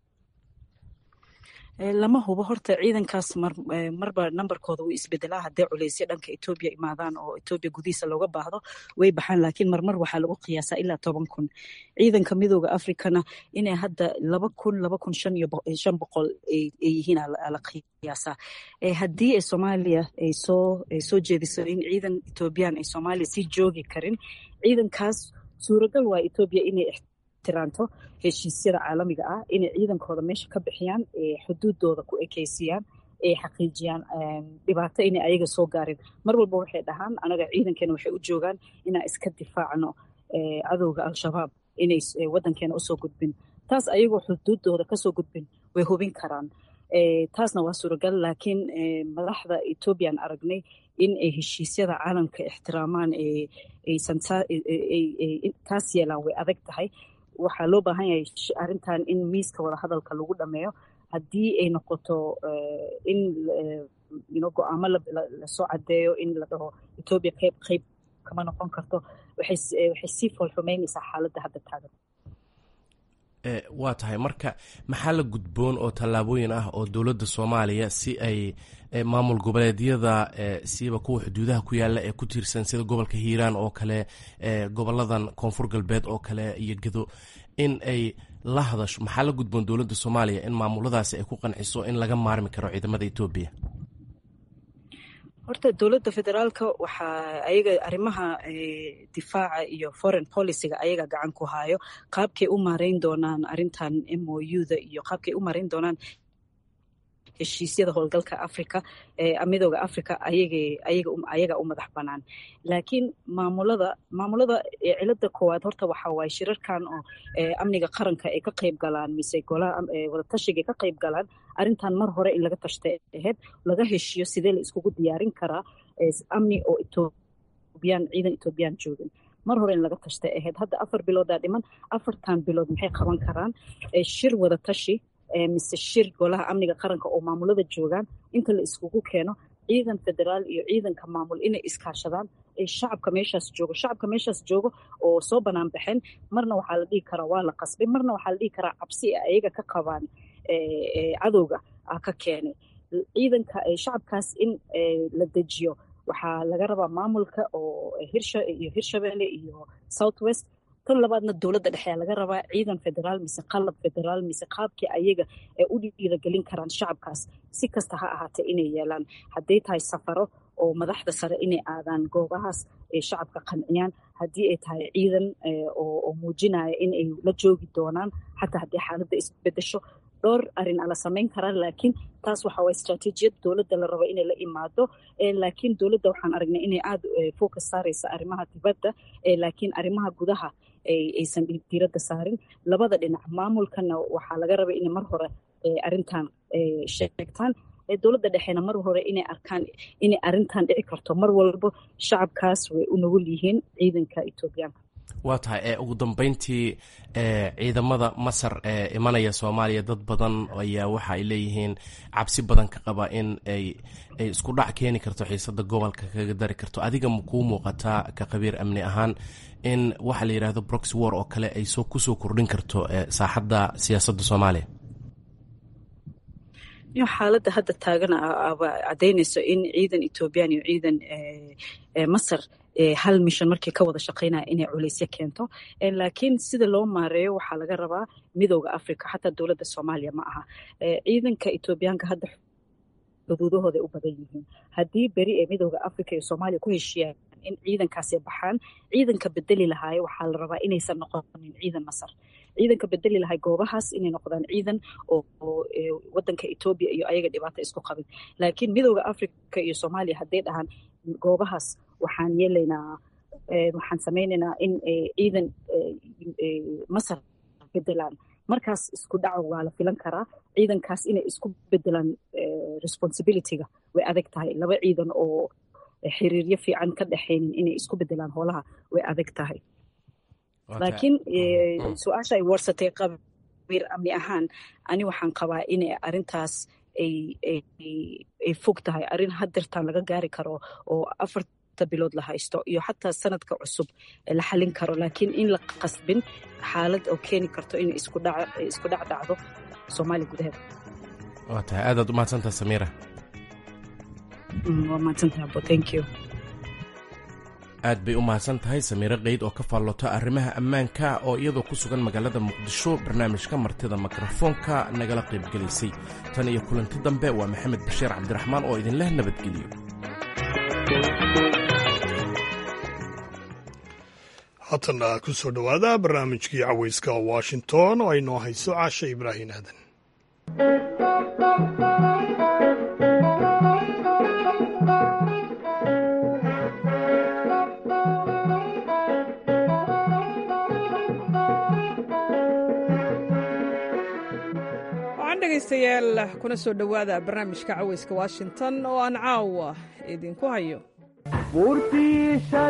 lama hubo horta ciidankaas marba nambarkooda wuu isbedelaa haddii culeysyo dhanka Ethiopia imaadaan oo Ethiopia gudihiisa looga baahdo way baxaan laakiin marmar waxaa lagu qiyaasaa ilaa 10,000 ciidanka midooda Afrikana inay hadda 2,500 ay yihiin la qiyaasaa haddii ay Soomaaliya ay soo jeediso in ciidan Ethiopian ay Soomaaliya sii joogi karin ciidankaas suuragal waa Ethiopia inay tiranto heshiisyada caalamiga ah inay ciidankooda meesha ka bixiyaan xuduudooda ku ekeysiyaan xaqiijiyaan dhibaato inay ayaga soo gaarin mar walba waxay dhahaan anaga ciidankeena waxay u joogaan inaan iska difaacno cadowga al-shabaab inay wadankeena usoo gudbin taas ayagoo xuduudooda kasoo gudbin way hubin karaan taasna waa suuragal laakiin madaxda Ethiopian aragnay in ay heshiisyada caalamka ixtiraamaan aysan taas yeelaan way adag tahay waxaa loo baahan yahay arrintan in miiska wada hadalka lagu dhameeyo haddii ay noqoto in go'aamo lasoo cadeeyo in la dhaho Ethiopia qayb kama noqon karto waxay sii foolxumeynaysaa xaaladda hadda taagan waa tahay marka maxaa la gudboon oo tallaabooyin ah oo dowladda Soomaaliya si ay maamul goboleedyada siiba kuwa xuduudaha ku yaala ee ku tiirsan sida gobolka Hiiraan oo kale goboladan Koonfur Galbeed oo kale iyo Gedo in ay la hadasho maxaa la gudboon dowladda Soomaaliya in maamuladaasi ay ku qanciso in laga maarmi karo ciidamada Ethiopia horta dowladda federaalka waxaa ayaga arrimaha difaaca iyo foreign policyga ayaga gacan ku hayo qaabkay u maareyn doonaan arrintan MOU-da iyo qaabkay u maareyn doonaan heshiisyada howlgalka Afrika midooda Afrika ayaga u madax banaan laakiin maamulada cilada koowaad horta waxa waaye shirarkan oo amniga qaranka ay ka qayb galaan mise golaha wada tashiga ka qayb galaan arrintan mar hore in laga tashtay ahayd laga heshiyo sidee la iskugu diyaarin karaa amni oo ciidan Ethiopian joogin mar hore in laga tashtay ahayd hadda 4 biloodaa dhiman 4 bilood maxay qaban karaan shir wada tashi mise shir golaha amniga qaranka oo maamulada joogaan inta la iskugu keeno ciidan federaal iyo ciidanka maamul inay iskaashadaan shacabka meeshaas joogo oo soo banaan baxeen marna waxaa la dhihi karaa waa la qasbay marna waxaa la dhihi karaa cabsi ayaga ka qabaan cadowga ka keenay ciidanka shacabkaas in la dejiyo waxaa laga rabaa maamulka oo Hirshabelle iyo Southwest tan labaadna dowladda dhexe laga rabaa ciidan federaal mise qalab federaal mise qaabkii ayaga u dhiirigelin karaan shacabkaas si kasta ha ahaatee inay yeelaan hadday tahay safaro oo madaxda sare inay aadaan goobahaas ay shacabka qanciyaan haddii ay tahay ciidan oo muujinaya in ay la joogi doonaan xataa haddii xaaladda isbedesho dhowr arin ala samayn karaa, laakiin taas waxa waa istaraatiijiyad dowladda la rabo inay la imaado. Laakiin dowladda waxaan aragnay inay aad focus saaraysa arrimaha dibadda, laakiin arrimaha gudaha aysan diiradda saarin. Labada dhinac maamulkana waxaa laga raba inay mar hore arrintan sheegtaan, dowladda dhexeena mar hore inay arkaan inay arrintan dhici karto. Mar walba shacabkaas way u nugul yihiin ciidanka Etoobiyaanka. waa tahay ugu dambeyntii ciidamada Masar ee imanaya Soomaaliya, dad badan ayaa waxa ay leeyihiin cabsi badan ka qaba in ay isku dhac keeni karto xiisada gobolka kaga dari karto. adiga ma kuu muuqataa ka qabiir amni ahaan in waxa la yidhaahdo proxy war oo kale ay kusoo kordhin karto saaxadda siyaasadda Soomaaliya? xaaladda hadda taagan cadaynayso in ciidan Etoobiyaan iyo ciidan Masar hal mission markii ka wada shaqeynaya inay culaysyo keento. Laakiin sida loo maareeyo waxaa laga rabaa midowga Afrika, xataa dowladda Soomaaliya ma aha. Ciidanka Etoobiyaanka hadda xuduudahooda u badan yihiin. Haddii beri ee midowga Afrika iyo Soomaaliya ku heshiiyaan in ciidankaasi baxaan, ciidanka bedeli lahaay waxaa la rabaa inaysan noqonin ciidan Masar. ciidanka bedeli lahay goobahaas inay noqdaan ciidan oo wadanka Ethiopia iyo ayaga dhibaato isku qabin. Laakiin midowga Afrika iyo Soomaaliya hadday dhahaan goobahaas waxaan yeelaynaa waxaan sameynaynaa in ciidan Masar bedelaan, markaas isku dhaco waa la filan karaa. ciidankaas inay isku bedelaan responsibility-ga way adag tahay. laba ciidan oo xiriiryo fiican ka dhaxaynin inay isku bedelaan howlaha way adag tahay. laakiin su-aasha ay warsatay qabiir amni ahaan, ani waxaan qabaa inay arrintaas ay fog tahay, arrin hadeertaan laga gaari karo oo 4 bilood la haysto iyo xataa sanadka cusub la xalin karo. laakiin in la qasbin xaalad oo keeni karto in isku dhac dhacdo Soomaaliya gudaheeda. waa tahay aadaad u mahadsantaha Samiira. waa mahadsantahay abo, thank you. aad bay u mahadsan tahay Samiira Qayd oo ka faallota arrimaha ammaanka oo iyadoo ku sugan magaalada Muqdisho barnaamijka martida mikrofoonka nagala qaybgalaysay. tan iyo kulanti dambe waa Maxamed Bashiir Cabdiraxmaan oo idin leh nabadgelyo. haatana ku soo dhowaada barnaamijkii cawayska Washington oo ay noo hayso Caasha Ibraahin Aadan. dhegaystayaal kuna soo dhowaada barnaamijka cawayska Washington oo aan caawa idinku hayo. buurtii shar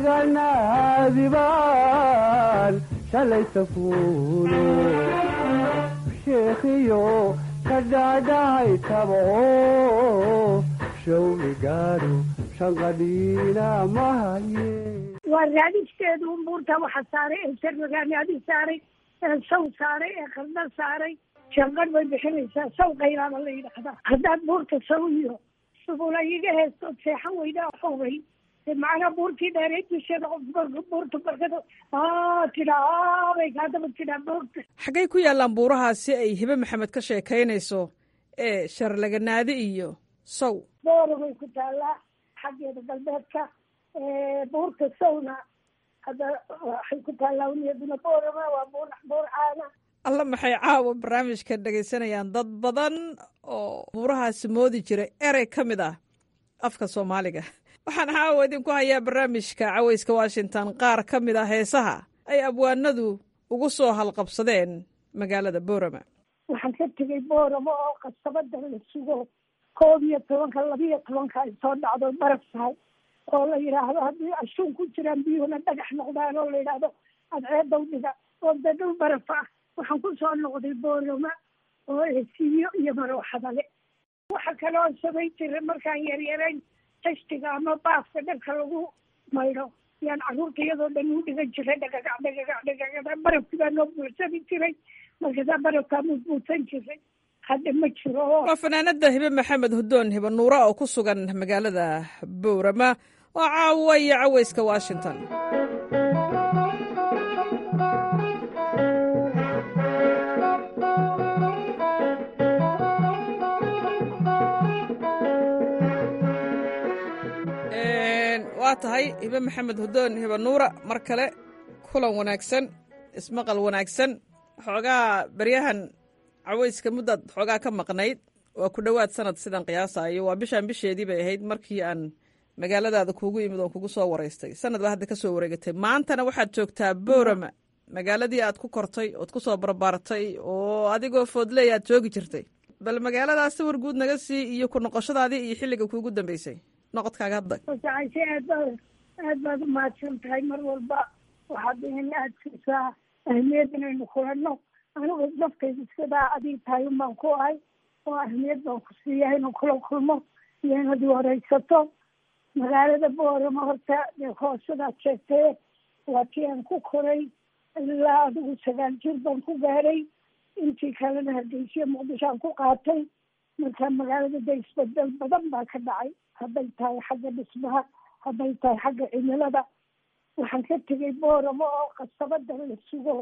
laganaadibaan shalayta fuulo sheekhiyo ka dhaadhahay tabco shawmi gaadho shanqadhiina mahaye. waa raadisteedu buurta waxa saaray ee sharmagaanaadi saaray ee saw saaray ee qarda saaray shanqadh bay bixinaysaa. saw qaylaaba la yidhaahdaa. haddaad buurta saw iyo subula iga heestood seexan weydaa xogay macnaa buurtii dheereed dusheeda buurta barkada tidhaabay kaadaba tidhaa buurta. xaggay ku yaallaan buurahaasi ay Hibe Maxamed ka sheekaynayso ee sharlaganaadi iyo saw? boorabay ku taallaa xaggeeda galbeedka. buurta sawna hadda waxay ku taallaa uniyaduna boorama waa buur caana. alla maxay caawa barnaamijka dhegaysanayaan dad badan oo buurahaasi moodi jiray erey ka mid ah afka Soomaaliga. waxaan caawa idinku hayaa barnaamijka cawayska Washington qaar ka mid ah heesaha ay abwaanadu ugu soo halqabsadeen magaalada Boorama. waxaan ka tegey Boorama oo qasabada la sugo 12 ay soo dhacdo baraf tahay oo la yidhaahdo haddii ashuun ku jiraan biyuhuna dhagax noqdaan oo la yidhaahdo adceedow dhiga oo dee dhul baraf ah. waxaan ku soo noqday Boorama oo hesiyo iyo marooxadale. waxa kale oo samayn jiray markaan yaryarayn tashtiga ama baaska dharka lagu maydho yaan carruurta iyadoo dhan u dhigan jiray dhagagac barafki baa noo buuxsami jiray. markaasaa barafkaa buuxsan jiray. hadda ma jiro. waa fanaanada Hibe Maxamed Hudoon Hibe Nuura oo ku sugan magaalada Boorama oo caawa iyo cawayska Washington. waa tahay Hibe Maxamed Hudoon Hibe Nuura mar kale kulan wanaagsan, ismaqal wanaagsan. xoogaa baryahan cawayska muddaad xoogaa ka maqnayd waa ku dhowaad sanad sidaan qiyaasayo waa bishaan bisheedii bay ahayd markii aan magaaladaada kuugu imid oon kugu soo waraystay sanad baa hadda ka soo wareegatay maantana waxaad joogtaa boorama magaaladii aad ku kortay ood ku soo barbaartay oo adigoo foodley aad joogi jirtay bal magaaladaas sawir guud naga sii iyo ku noqoshadaadii iyo xilliga kuugu dambeysay noqodkaaga hadda wajacayse aad baad umahadsan tahay mar walba waxaad in aad siisaa ahmiyad inaynu kulanno anigu naftayda iskadaa adig tahay unbaan ku ahay oo ahmiyad baan ku siiya inuu kula kulmo iyo inaad waraysato magaalada boorama horta dee hoosadaad sheegtee waa tii aan ku koray ilaa adigu 9 jir baan ku gaaray intii kalena hargeysa muqdishoaan ku qaatay marka magaalada de isbedel badan baa ka dhacay hadday tahay xagga dhismaha hadday tahay xagga cimilada waxaan ka tegay booramo oo qasabada la sugo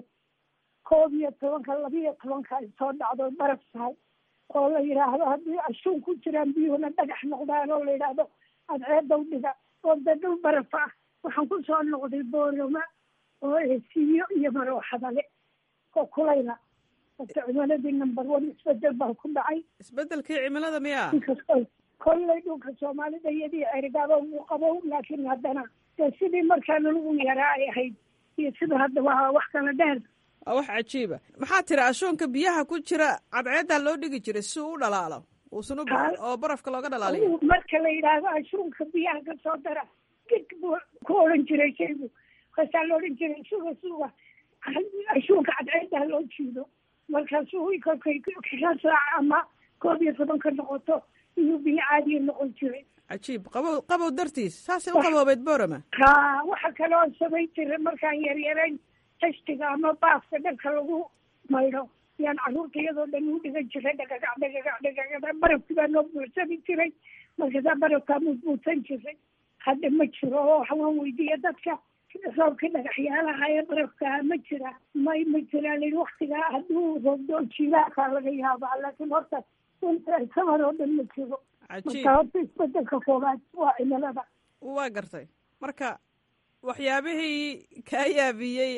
11 12 ay soo dhacdo baraf tahay oo la yidhaahdo haddii ashuun ku jiraan biyuhuna dhagax noqdaan oo la yidhaahdo adceedow dhiga oo de dhul baraf ah waxaan ku soo noqday boorama oo eesiyo iyo marooxadale oo kulayla horta cimiladii number 1 isbedel baa ku dhacay isbedelkii cimilada miyaa kolley dhulka soomaalida iyadii ergaaba ugu qabow laakiin haddana dee sidii markaana lagu yaraa ay ahayd iyo sida hadda waa wax kala dheer waa wax cajiiba maxaa tiri ashoonka biyaha ku jira cadceeddaa loo dhigi jiray si uu u dhalaalo uusan oo barafka looga dhalaaliyo marka la yidhaahdo ashuunka biyaha ka soo dara gig buu ku odhan jiray shaygu kasaa la odhan jiray suga ashuunka cadceeddaa loo jiido markaasuu kolkay ka saaca ama 11 ka noqoto iyuu biyo caadiya noqon jiray cajiib qabow dartiis saasay u qaboobeed boorama waxa kale oo samayn jiray markaan yaryarayn tashtiga ama baafka dharka lagu maydho yaan carruurta iyadoo dhan u dhigan jiray dhagagac barafki baa noo buuxsami jiray markaasaa barafkaa buuxsan jiray hadda ma jiro oo waxaan weydiiya dadka roobka dhagaxyaalaha ee barafkaa ma jira ma jiraan waktigaa hadduu roobdoo jiilaakaa laga yaabaa laakiin horta samar oo dhan ma jiro marka horta isbedelka koobaad waa cimilada waa gartay marka waxyaabihii kaa yaabiyey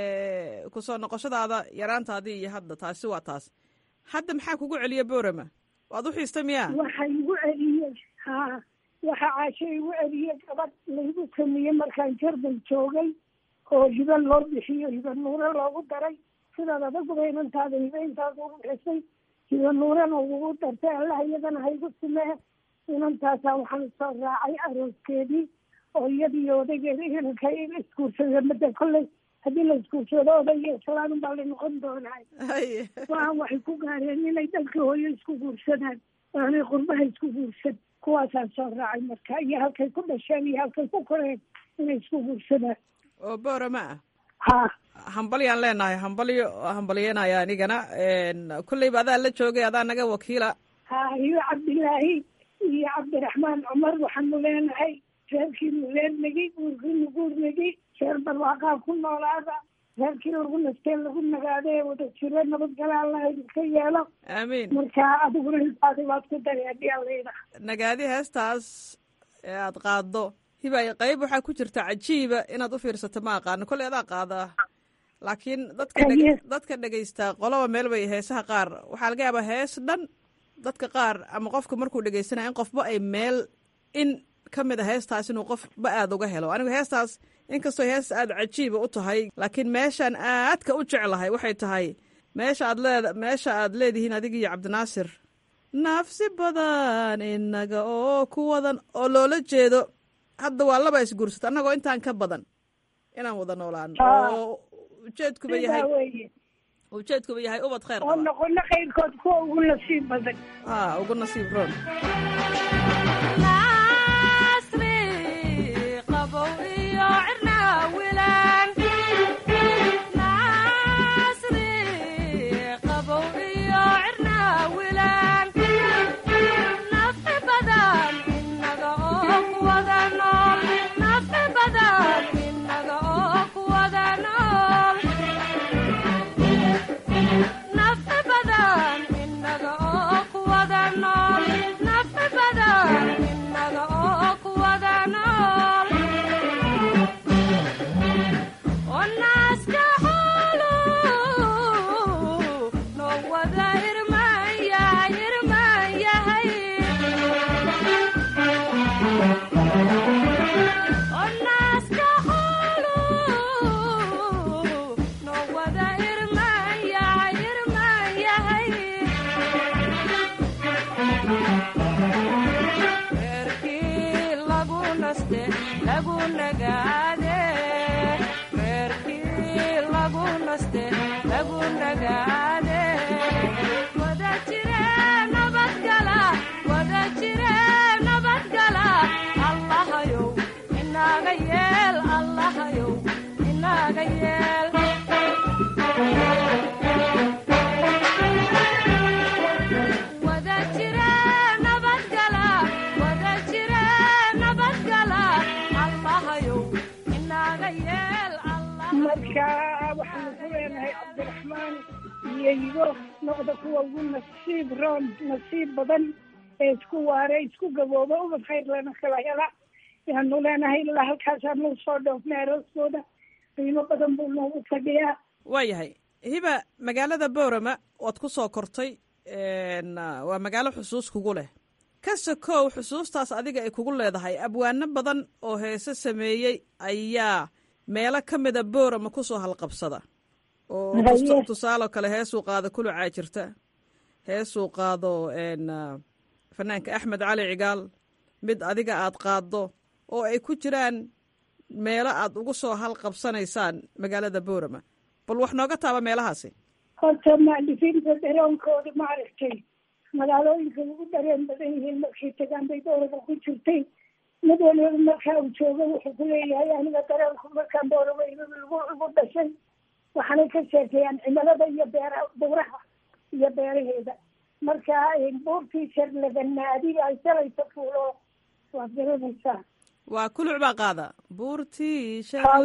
kusoo noqoshadaada yaraantaadii iyo hadda taasi waa taas hadda maxaa kugu celiya boorama waad u xiista miyaa waxa igu celiyey waxa caasho igu celiyey gabadh laygu sameeyey markaan jarban joogay oo hiban loo bixiyo hiban nuuro loogu daray sidaad adaguba inantaada hiba intaad ugu bixisay hiba nuurana ugu dartay allah iyadana haygu simee inantaasaa waxaan soo raacay arooskeedii oo iyadii odageeda inanka isguursada mada kolley haddii la isguursado oday iyo islaan unbaa la noqon doonaa waa waxay ku gaareen inay dalka hooyo isku guursadaan waanay qurbaha isku guursan kuwaasaan soo raacay marka iyo halkay ku dhasheen iyo halkay ku koreen inay isku guursadaan oo boorama ah hambalyaan leenahay hambalyanaya anigana kolleyba adaa la joogay adaa naga wakiila iyo cabdilaahi iyo cabdiraxmaan cumar waxaanu leenahay reerkiinu reernagi guurkiinu guurnagi reer barwaaqaa ku noolaada reerkii lagu nasteen lagu nagaada ee wada jiro nabadgala allah idinka yeelo aamiin marka adiguna intaadi waad ku dari haddii allayda nagaadi heestaas ee aad qaaddo hibay qayb waxaa ku jirta cajiiba inaad u fiirsato ma aqaano kolley adaa qaadaa laakiin dadka dhegaystaa qoloba meel bay heesaha qaar waxaa laga yaabaa hees dhan dadka qaar ama qofka markuu dhegaysanaya in qofba ay meel in ka mid a heestaas inuu qofba aada uga helo anigu heestaas inkastoo hees aada cajiiba u tahay laakiin meeshaan aadka u jeclahay waxay tahay meesha aad leedihiin adiga iyo cabdinaasir nafsi badan inaga oo ku wadan oo loola jeedo hadda waa laba isguursato annagoo intaan ka badan inaan wada noolaano oo ujeedkuba yahay ubad khayr oo noqono khayrkood kuwa ugu nasiib badan ugu nasiib roon iyo igo noqda kuwa ugu nasiib roon nasiib badan ee isku waare isku gabooba uga khayr lana kala hela yaanu leenahay ilaa halkaasaanu soo dhoofnay arooskooda qiimo badan buu noogu fadhiyaa. waayahay hiba magaalada boorama waad ku soo kortay waa magaalo xusuus kugu leh ka sokow xusuustaas adiga ay kugu leedahay abwaano badan oo heese sameeyey ayaa meelo ka mida boorama ku soo halqabsada oo tusaaloo kale heesuu qaado kulucaa jirta heesuu qaado fanaanka axmed cali cigaal mid adiga aad qaaddo oo ay ku jiraan meelo aad ugu soo halqabsanaysaan magaalada boorama bal wax nooga taaba meelahaasi. horta maalifiinta dareenkooda maaragtay magaalooyinka ugu dareen badan yihiin markay tagaan bay boorama ku jirtay mid waliba markaa uu joogo wuxuu ku leeyahay aniga dareenku markaan boorama igu dhashay waxaanay ka sheekeeyaan cimilada iyo buuraha iyo beeraheeda marka buurtii sharlaganaadiga ay shalayta fuulo waad garanaysaa. waa kuluc baa qaada buurtii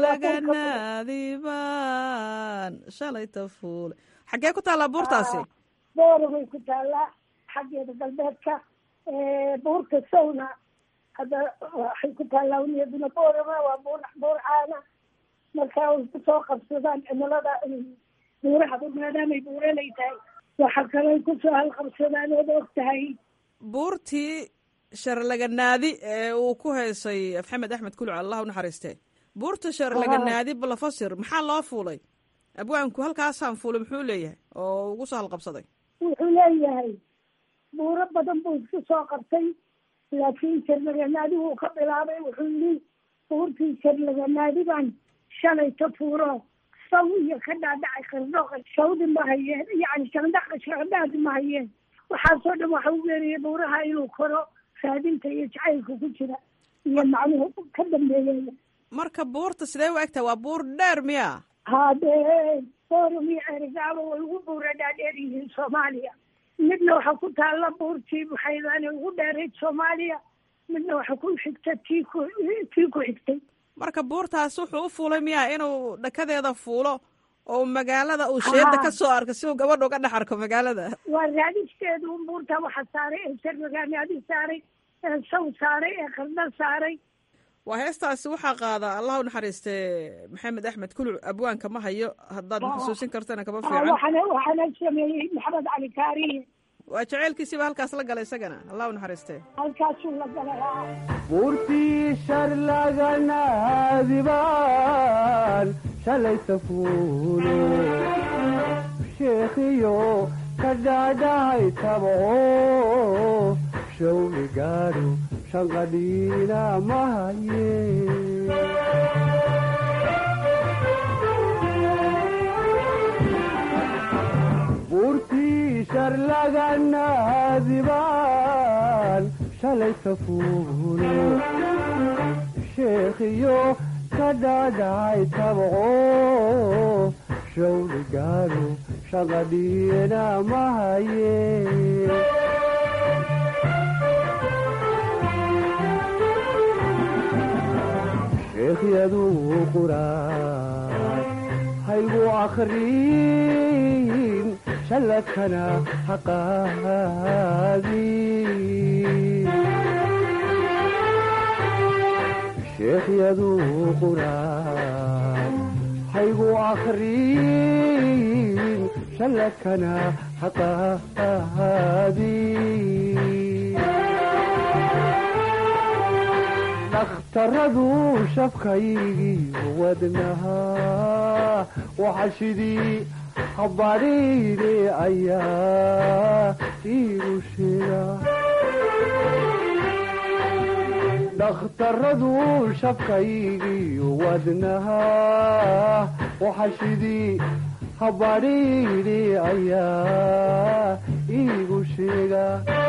sharlaganaadibaan shalayta fuule. xaggee ku taallaa buurtaasi? booramay ku taallaa xaggeeda galbeedka. buurta sawna hadda waxay ku taallaa iyaduna boorama waa buur caana markaa ay kusoo qabsadaan cimilada buuraha maadaamay buuralay tahay waxa kale ay kusoo halqabsadaan ood og tahay buurtii sharlaganaadi ee uu ku heysay maxamed axmed kuluc allah u naxariistee buurta sharlaganaadi balafasir maxaa loo fuulay abwaanku halkaasaan fuulay muxuu leeyahay oo ugu soo halqabsaday? wuxuu leeyahay buuro badan buu isku soo qabtay laakiin sharlaganaadi wuu ka bilaabay wuxuu yidhi buurtii sharlaganaadi baan shalayta fuuro saw iyo ka dhaadhacay qardhoqa sawdi ma hayeen yani shaqdhaadi ma hayeen waxaasoo dhan waxa u geeriyay buuraha inuu koro raadinta iyo jacaylka ku jira iyo macnuhu ka dambeeyaya. marka buurta sidee u egtahay waa buur dheer miya? hadee boram iyo erigaaba way ugu buura dhaadheer yihiin soomaaliya. midna waxaa ku taalla buurtii buxaydaane ugu dheerayd soomaaliya midna waxa ku xigta tii ku xigtay. marka buurtaas wuxuu u fuulay miyaa inuu dhakadeeda fuulo oo magaalada uu sheeda ka soo arko si uu gabadha uga dhex arko magaalada? waa raadisteedu buurta waxa saaray ee sharlaganaadi saaray ee saw saaray ee qardha saaray. waa heestaasi waxaa qaada allah u naxariistee maxamed axmed kuluc abwaanka ma hayo haddaad xusuusin kartana kama fiican. waxaana sameeyey maxamed cali kaariye. waa jaceylkiisiiba halkaas la galay isagana allah u naxariistee halkaasuu la galay. buurtii sharlaganaadibaan shalayta fuulo sheekhiyo ka dhaadhahay tabco shawli gaadho shanqadhiina ma haye buurtii sharlaganaadibaan shalayta fuulo sheekhiyo ka dhaadhacay tabco shawli gaadho shanqadhiina ma haye sheekhyaduu quraan haygu akhriin shalladkana ha qaadin sheekhyaduu quraan haygu akhriin shalladkana ha qaadin dhakhtaradu shafkaygii wadnaha waxashidii habadhiide ayaa iigu shira dhakhtaradu shafkaygii wadnaha waxashidii habadhiide ayaa iigu sheega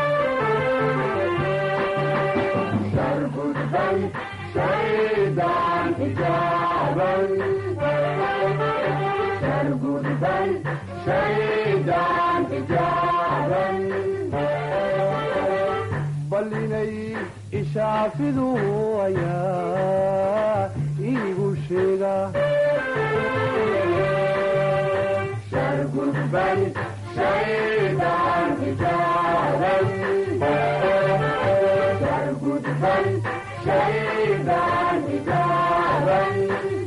شيطان حجابا شرقا شيطان حجابا بل إني إشافذوا يا إيغو شيغا شرقا gudban shaydaan tijaaran dar gudban shaydaan tijaaran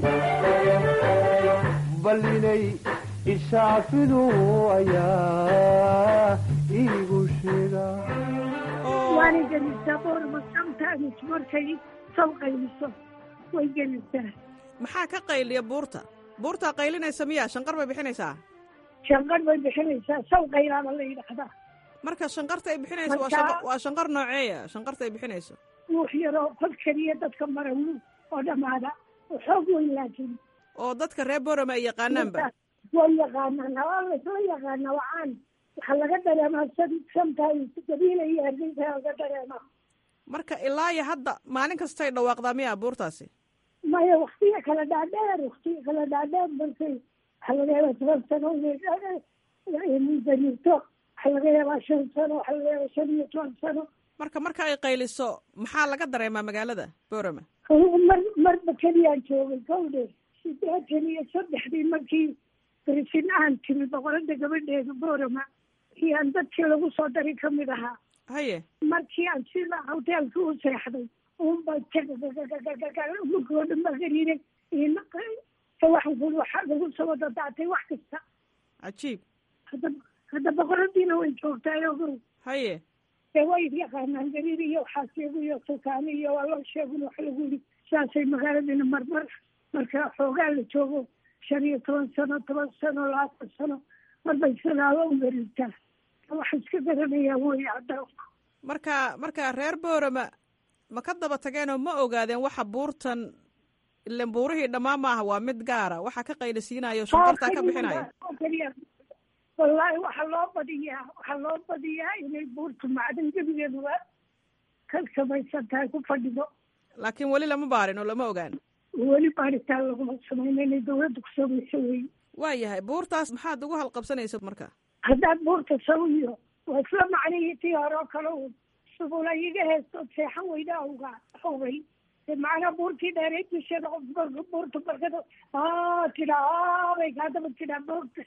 bal inay ishaafidu ayaa iigu sheega waana gelisaa boorma sometimes markay soo qayliso way gelisaa. maxaa ka qayliya buurtaa qaylinaysa miya shanqar bay bixinaysaa? shanqar bay bixinaysaa, saw qaylaaba la yidhaahdaa. marka shanqarta ay bixinayso waa shanqar nooceeya shanqarta ay bixinayso? ruux yaroo kol keliya dadka marawu oo dhammaada oo xoog weyn laakiin oo dadka reer boorama ay yaqaanaanba way yaqaanaan waa laysla yaqaana wacaan waxaa laga dareemaa sometimes gabiila iyo hargeysa laga dareemaa. marka ilaa iyo hadda maalin kastay dhawaaqdaa miya buurtaasi? maya waktiga kala dhaadheer markay waxaa laga yaabaa 10 sano inaydanirto, waxaa laga yaabaa 5 sano, waxaa laga yaabaa 15 sano. marka ay qayliso maxaa laga dareemaa magaalada boorama? marba keliyaan joogay kowdhe 83 markii berisin aan timi boqorada gabadheeda boorama iyaan dadkii lagu ssoo daray kamid ahaa. haye markii aan sida hoteelka u seexday unba magariinay waxa lagu soo wada daatay wax kasta. cajiib. hadda boqoradiina way joogtaay ogow. haye way yaqaanaan gariir iyo waxaasheegu iyo tukaani iyo waa loo sheegun wax lagu yidhi saasay magaaladiina marmar marka xoogaa la joogo 15 sano 10 sano 20 sano marbay sidaaba u gariirtaa waxa iska garanayaa wey hadda. marka reer boorama ma ka daba tageenoo ma ogaadeen waxa buurtan ilen buurihii dhammaan maaha waa mid gaara waxa ka qaylisiinayo shanqartaa ka bixinayo? wallaahi waxaa loo badiyaa inay buurtu macdan gebigeeduba ka samaysan tahay ku fadhido. laakiin weli lama baarin oo lama ogaan? weli baaritaan laguma samayna inay dawladda ku samayso wey. waa yahay buurtaas maxaad ugu halqabsanaysa marka? haddaad buurta sawiyo waa isla macnihii tii hore oo kale u subula iga heesto seexan weyda awgay macnaa buurtii dheereyd dusheeda buurta barkada tidhaa bay kaadaba tidhaa buurta.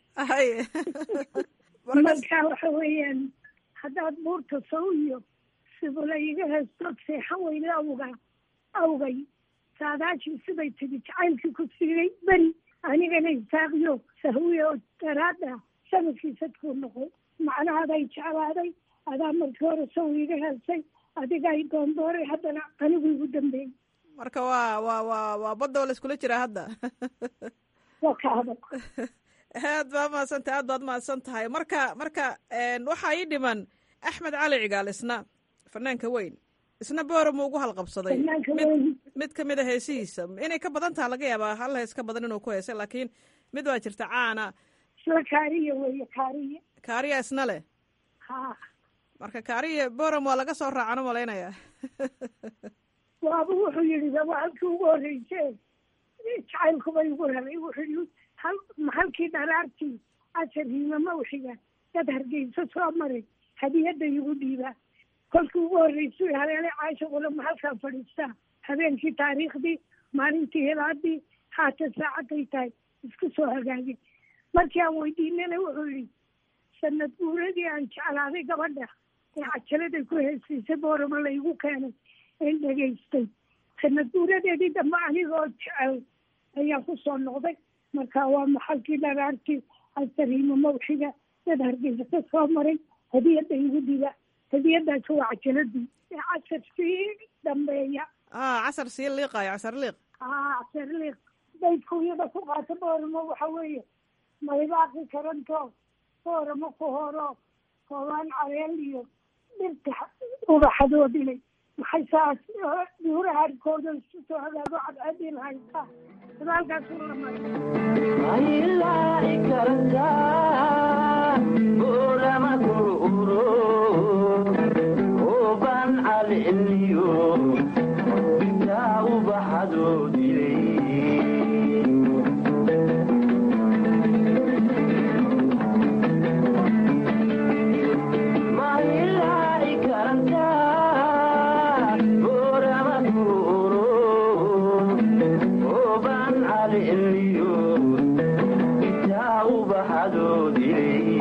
marka waxa weeyaan haddaad buurta sawiyo subula iga heesto seexan weyda awgay saadaashii siday tidi jacaylkii ku siigay beri anigana isaaqiyo sahwiye oo daraada sanadkiisadkuu noqo macnahaaday jeclaaday adaa markii hore saw iga heelsay adigaay doondooray haddana anigu igu dambeeyey. marka waa badda la iskula jiraa hadda. waa ka adag. aad baad mahadsan tahay marka waxaa ii dhiman axmed cali cigaal isna fanaanka weyn isna boorama ugu halqabsaday mid kamid a heesihiisa inay ka badan taha laga yaabaa hal hees ka badan inuu ku heesay laakiin mid waa jirta caana isla kaariya wey kaariya isna leh. ha marka kaariya boram waa laga soo raacano malaynayaa. waaba wuxuu yidhi waa halkii ugu horreyse jacaylkuba igu helay wuxuu yidhi halkii dharaartii casarhiima mawxiga dad hargeysa soo maray hadiyadda igu dhiibaa kolkii ugu horreysay haleelay caasha qulama halkaa fadhiistaa habeenkii taariikhdii maalintii hilaadii haatan saacaday tahay isku soo hagaagay. markii aan weydiinana wuxuu yidhi sanad guuradii aan jeclaaday gabadha ee cajaladay ku heesiisay boorama laygu keenay een dhegaystay sanad guuradeedii dambe anigoo jecel ayaa ku soo noqday. marka waa maxalkii dharaartii casariima mawxiga dad hargeysa ka soo maray hadiyadda igu dhiba hadiyadaasi waa cajaladii ee casar sii dambeeya. casar sii liiqayo casar liiq baydkuyada ku qaata booramo waxa weeye maybaaqi karanto booramo ku horo koobaan careel iyo dhirta ubaxadoo dilay maxay saas duuraha arkooda isu soo hagaago cadcadin haysaa hadaalkaas maylaaci karantaa boorama ku uro koobaan caleeliyo dhirta ubaxadoo dilay ubaxadoo dilay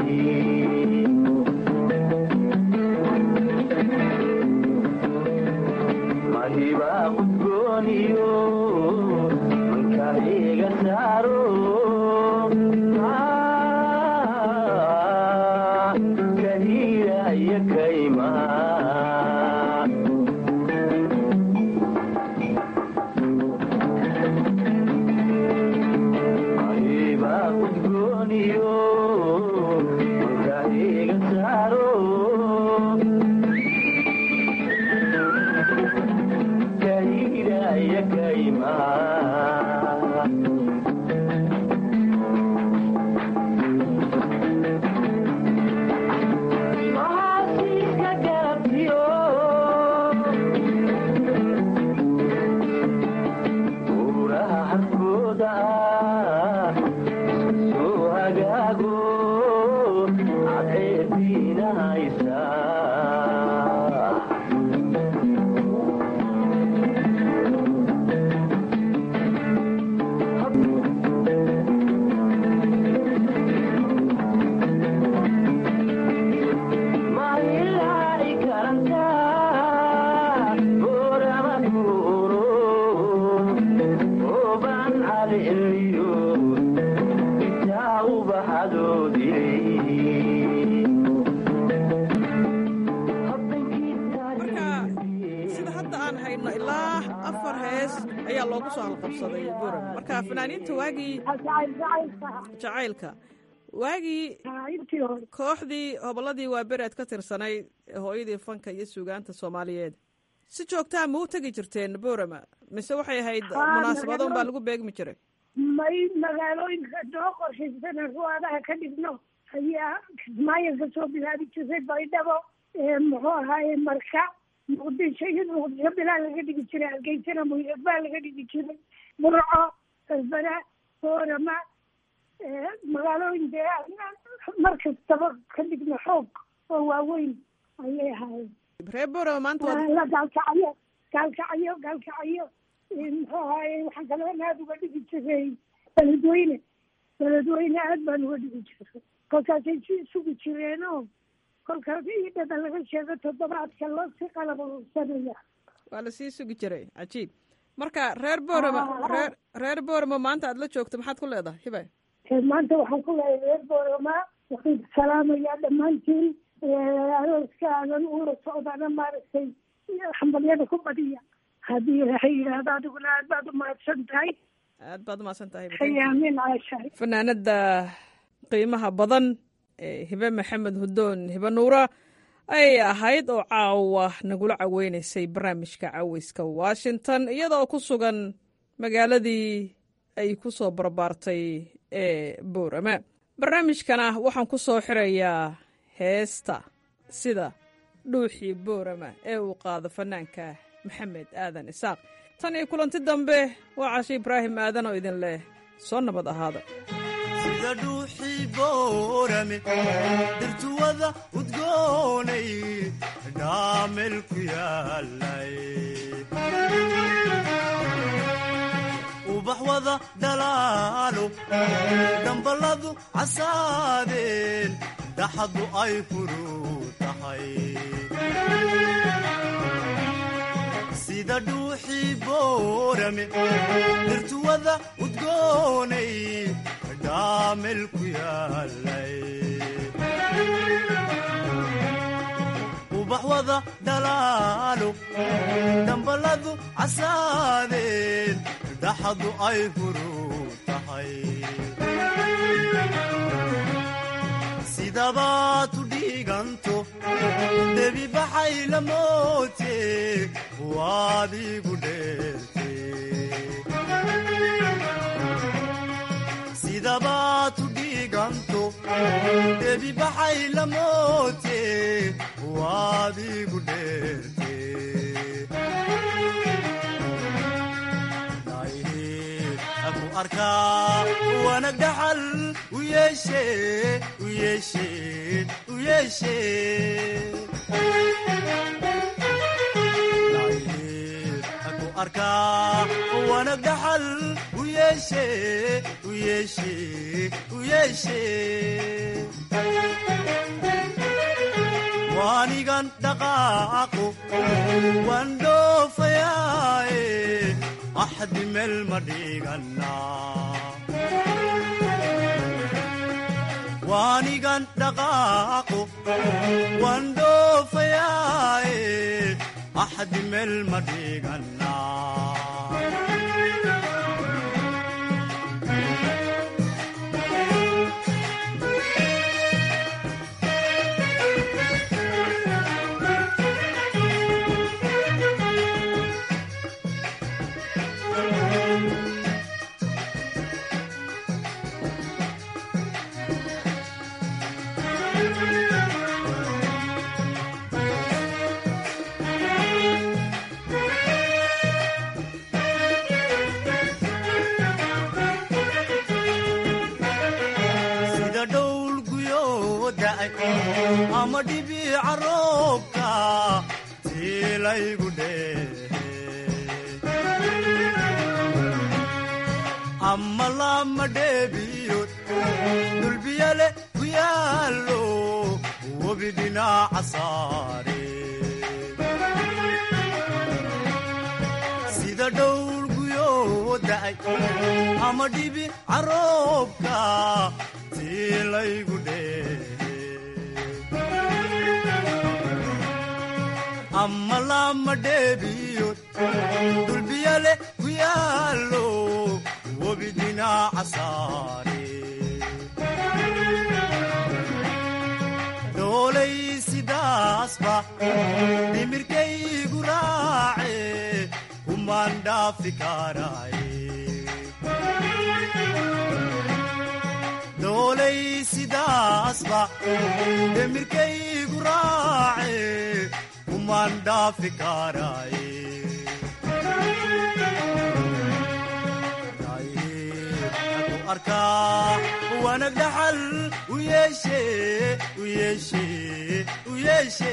aan hayno ilaa 4 hees ayaa loogu soo halqabsaday Boorama. Marka fanaaniinta waagii jacaylka waagii kooxdii hobolladii waa bereed ka tirsanayd hooyadii fanka iyo suugaanta Soomaaliyeed si joogtaa ma u tagi jirteen Boorama mise waxay ahayd munaasabado baa lagu beegmi jiray may magaalooyinka doo qorshaysan ruwaadaha ka dhigno ayaa kismaayo ka soo bilaabi jiray baydhabo muxuu ahaaye marka muqdisho iyo muqdisho bilaa laga dhigi jiray hargeysana muyrad baa laga dhigi jiray burco berbera Boorama magaalooyin dee mar kastaba ka dhigno xoog oo waaweyn ayay ahaayeen reer Boorama maanta la gaalkacayo muxuu ahaaye waxaan kaloo aad uga dhigi jiray beledweyne aad baan uga dhigi jiray kolkaasay si sugi jireenoo kolkaas ii dhada laga sheego toddobaadka loo sii qalabsanaya waa la sii sugi jiray cajiib marka reer Boorama maanta aad la joogto maxaad ku leedahay hiba maanta waxaan ku leeyahay reer Boorama waxaan salaamayaa dhammaantiin arooska aadan uula socdana maaragtay xambalyada ku badiya haddii waxay yidhaahda adiguna aad baad umahadsan tahay aamin caashahay fanaanada qiimaha badan hibe maxamed hudoon hibe nuura ayay ahayd oo caawa nagula caweynaysay barnaamijka caweyska Washington iyadoo ku sugan magaaladii ay ku soo barbaartay ee Boorama barnaamijkana waxaan ku soo xirayaa heesta sida dhuuxii Boorama ee uu qaado fanaanka maxamed aadan isaaq tan iyo kulanti dambe waa Cashe Ibraahim aadan oo idin leh soo nabad ahaada sida dhuuxii Boorame dirtuwada udgoonay dhaamel ku yaalay ubax wada dhalaalo damballadu casaadeen dhaxadu ay furuu tahay sida dhuuxii Boorame dirtuwada udgoonay dhaamel ku yaalay ubax wada dhalaalo damballadu casaadeen dhaxadu ay furuu tahay sidabaad u dhiiganto debi baxay la moote waad igu dheerte sidabaad u dhiiganto debi baxay la moote waad igu dheerte aku arkaa wanag dhaxal u yeeshe aku arkaa wanag dhaxal u yeeshe waanigan dhaqaaqo waan dhoofayaaye axdi meel ma dhigannaa waanigan dhaqaaqo waan dhoofayaaye axdi meel ma dhigannaa ama dhibiica roobka tiilaygu dheehe ama lama dheebiyood dulbiyale ku yaallo webi dhinaca saare sida dhowlguyoo da'ay ama dhibiica roobka tiilaygu dheehe ama lama dheebiyo dulbiyale ku yaalo webi dhinaca saare doolay sidaasba dhimirkaygu raace kumaan dhaafi karaaye doolay sidaasba dhimirkaygu raace kumaan dhaafi karaaye arkaa wanag dhaxal u yeeshe u yeeshe u yeeshe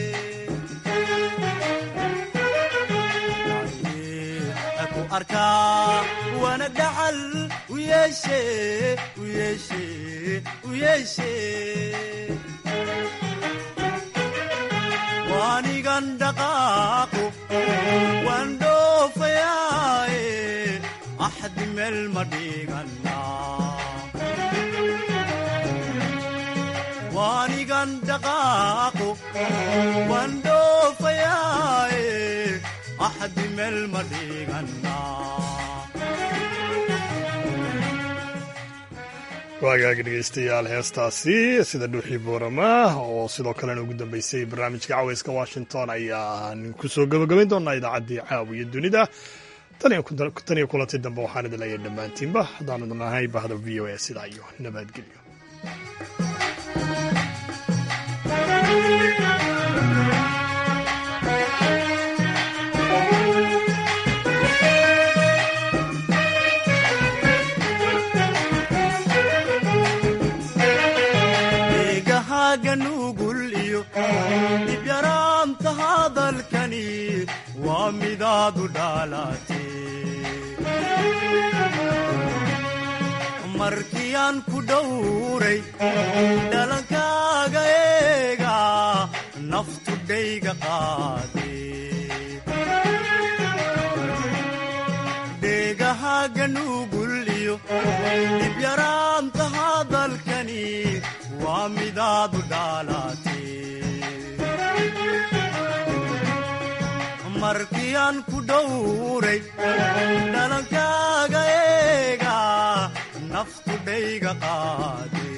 ku arkaa wanag dhaxal u yeeshe u yeeshe u yeeshe waanigan dhaqaaqo waan dhoofayaaye axdi meel ma dhigana waanigan dhaqaaqo waan dhoofayaaye axdi meel ma dhigana waagaagi dhegaystayaal heestaasi sida dhuuxii boorama oo sidoo kalena ugu dambeysay barnaamijka cawayska washington ayaan ku soo gabagabayn doonaa idaacaddii caawiya dunida tan iyo kulantii dambe waxaan idin leeyahay dhammaantiinba haddaanu nahay bahda v o a sidaa iyo nabadgelyo nugul iyo dibyaraanta hadalkani waa midaadu dhaalate markiyaan ku dhowray dhalankaaga eega naftu dhayga qaade dheegahaaga nugul iyo dibyaraanta hadalkani waa midaadu dhaalate markiyaan ku dhowray dhalankaaga eega naftu dhayga qaade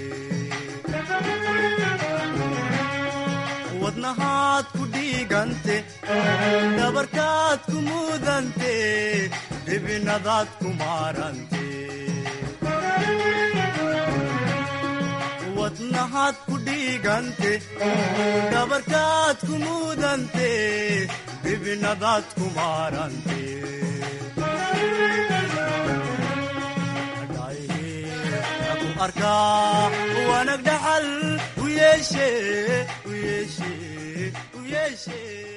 wadnahaad ku dhiigante dhabarkaad ku mudante dhibinadaad ku maarante wadnahaad ku dhiigante dhabarkaad ku mudante dhibinadaad ku maarante ku arkaa wanag dhaxal u yeeshe u yeeshe u yeeshe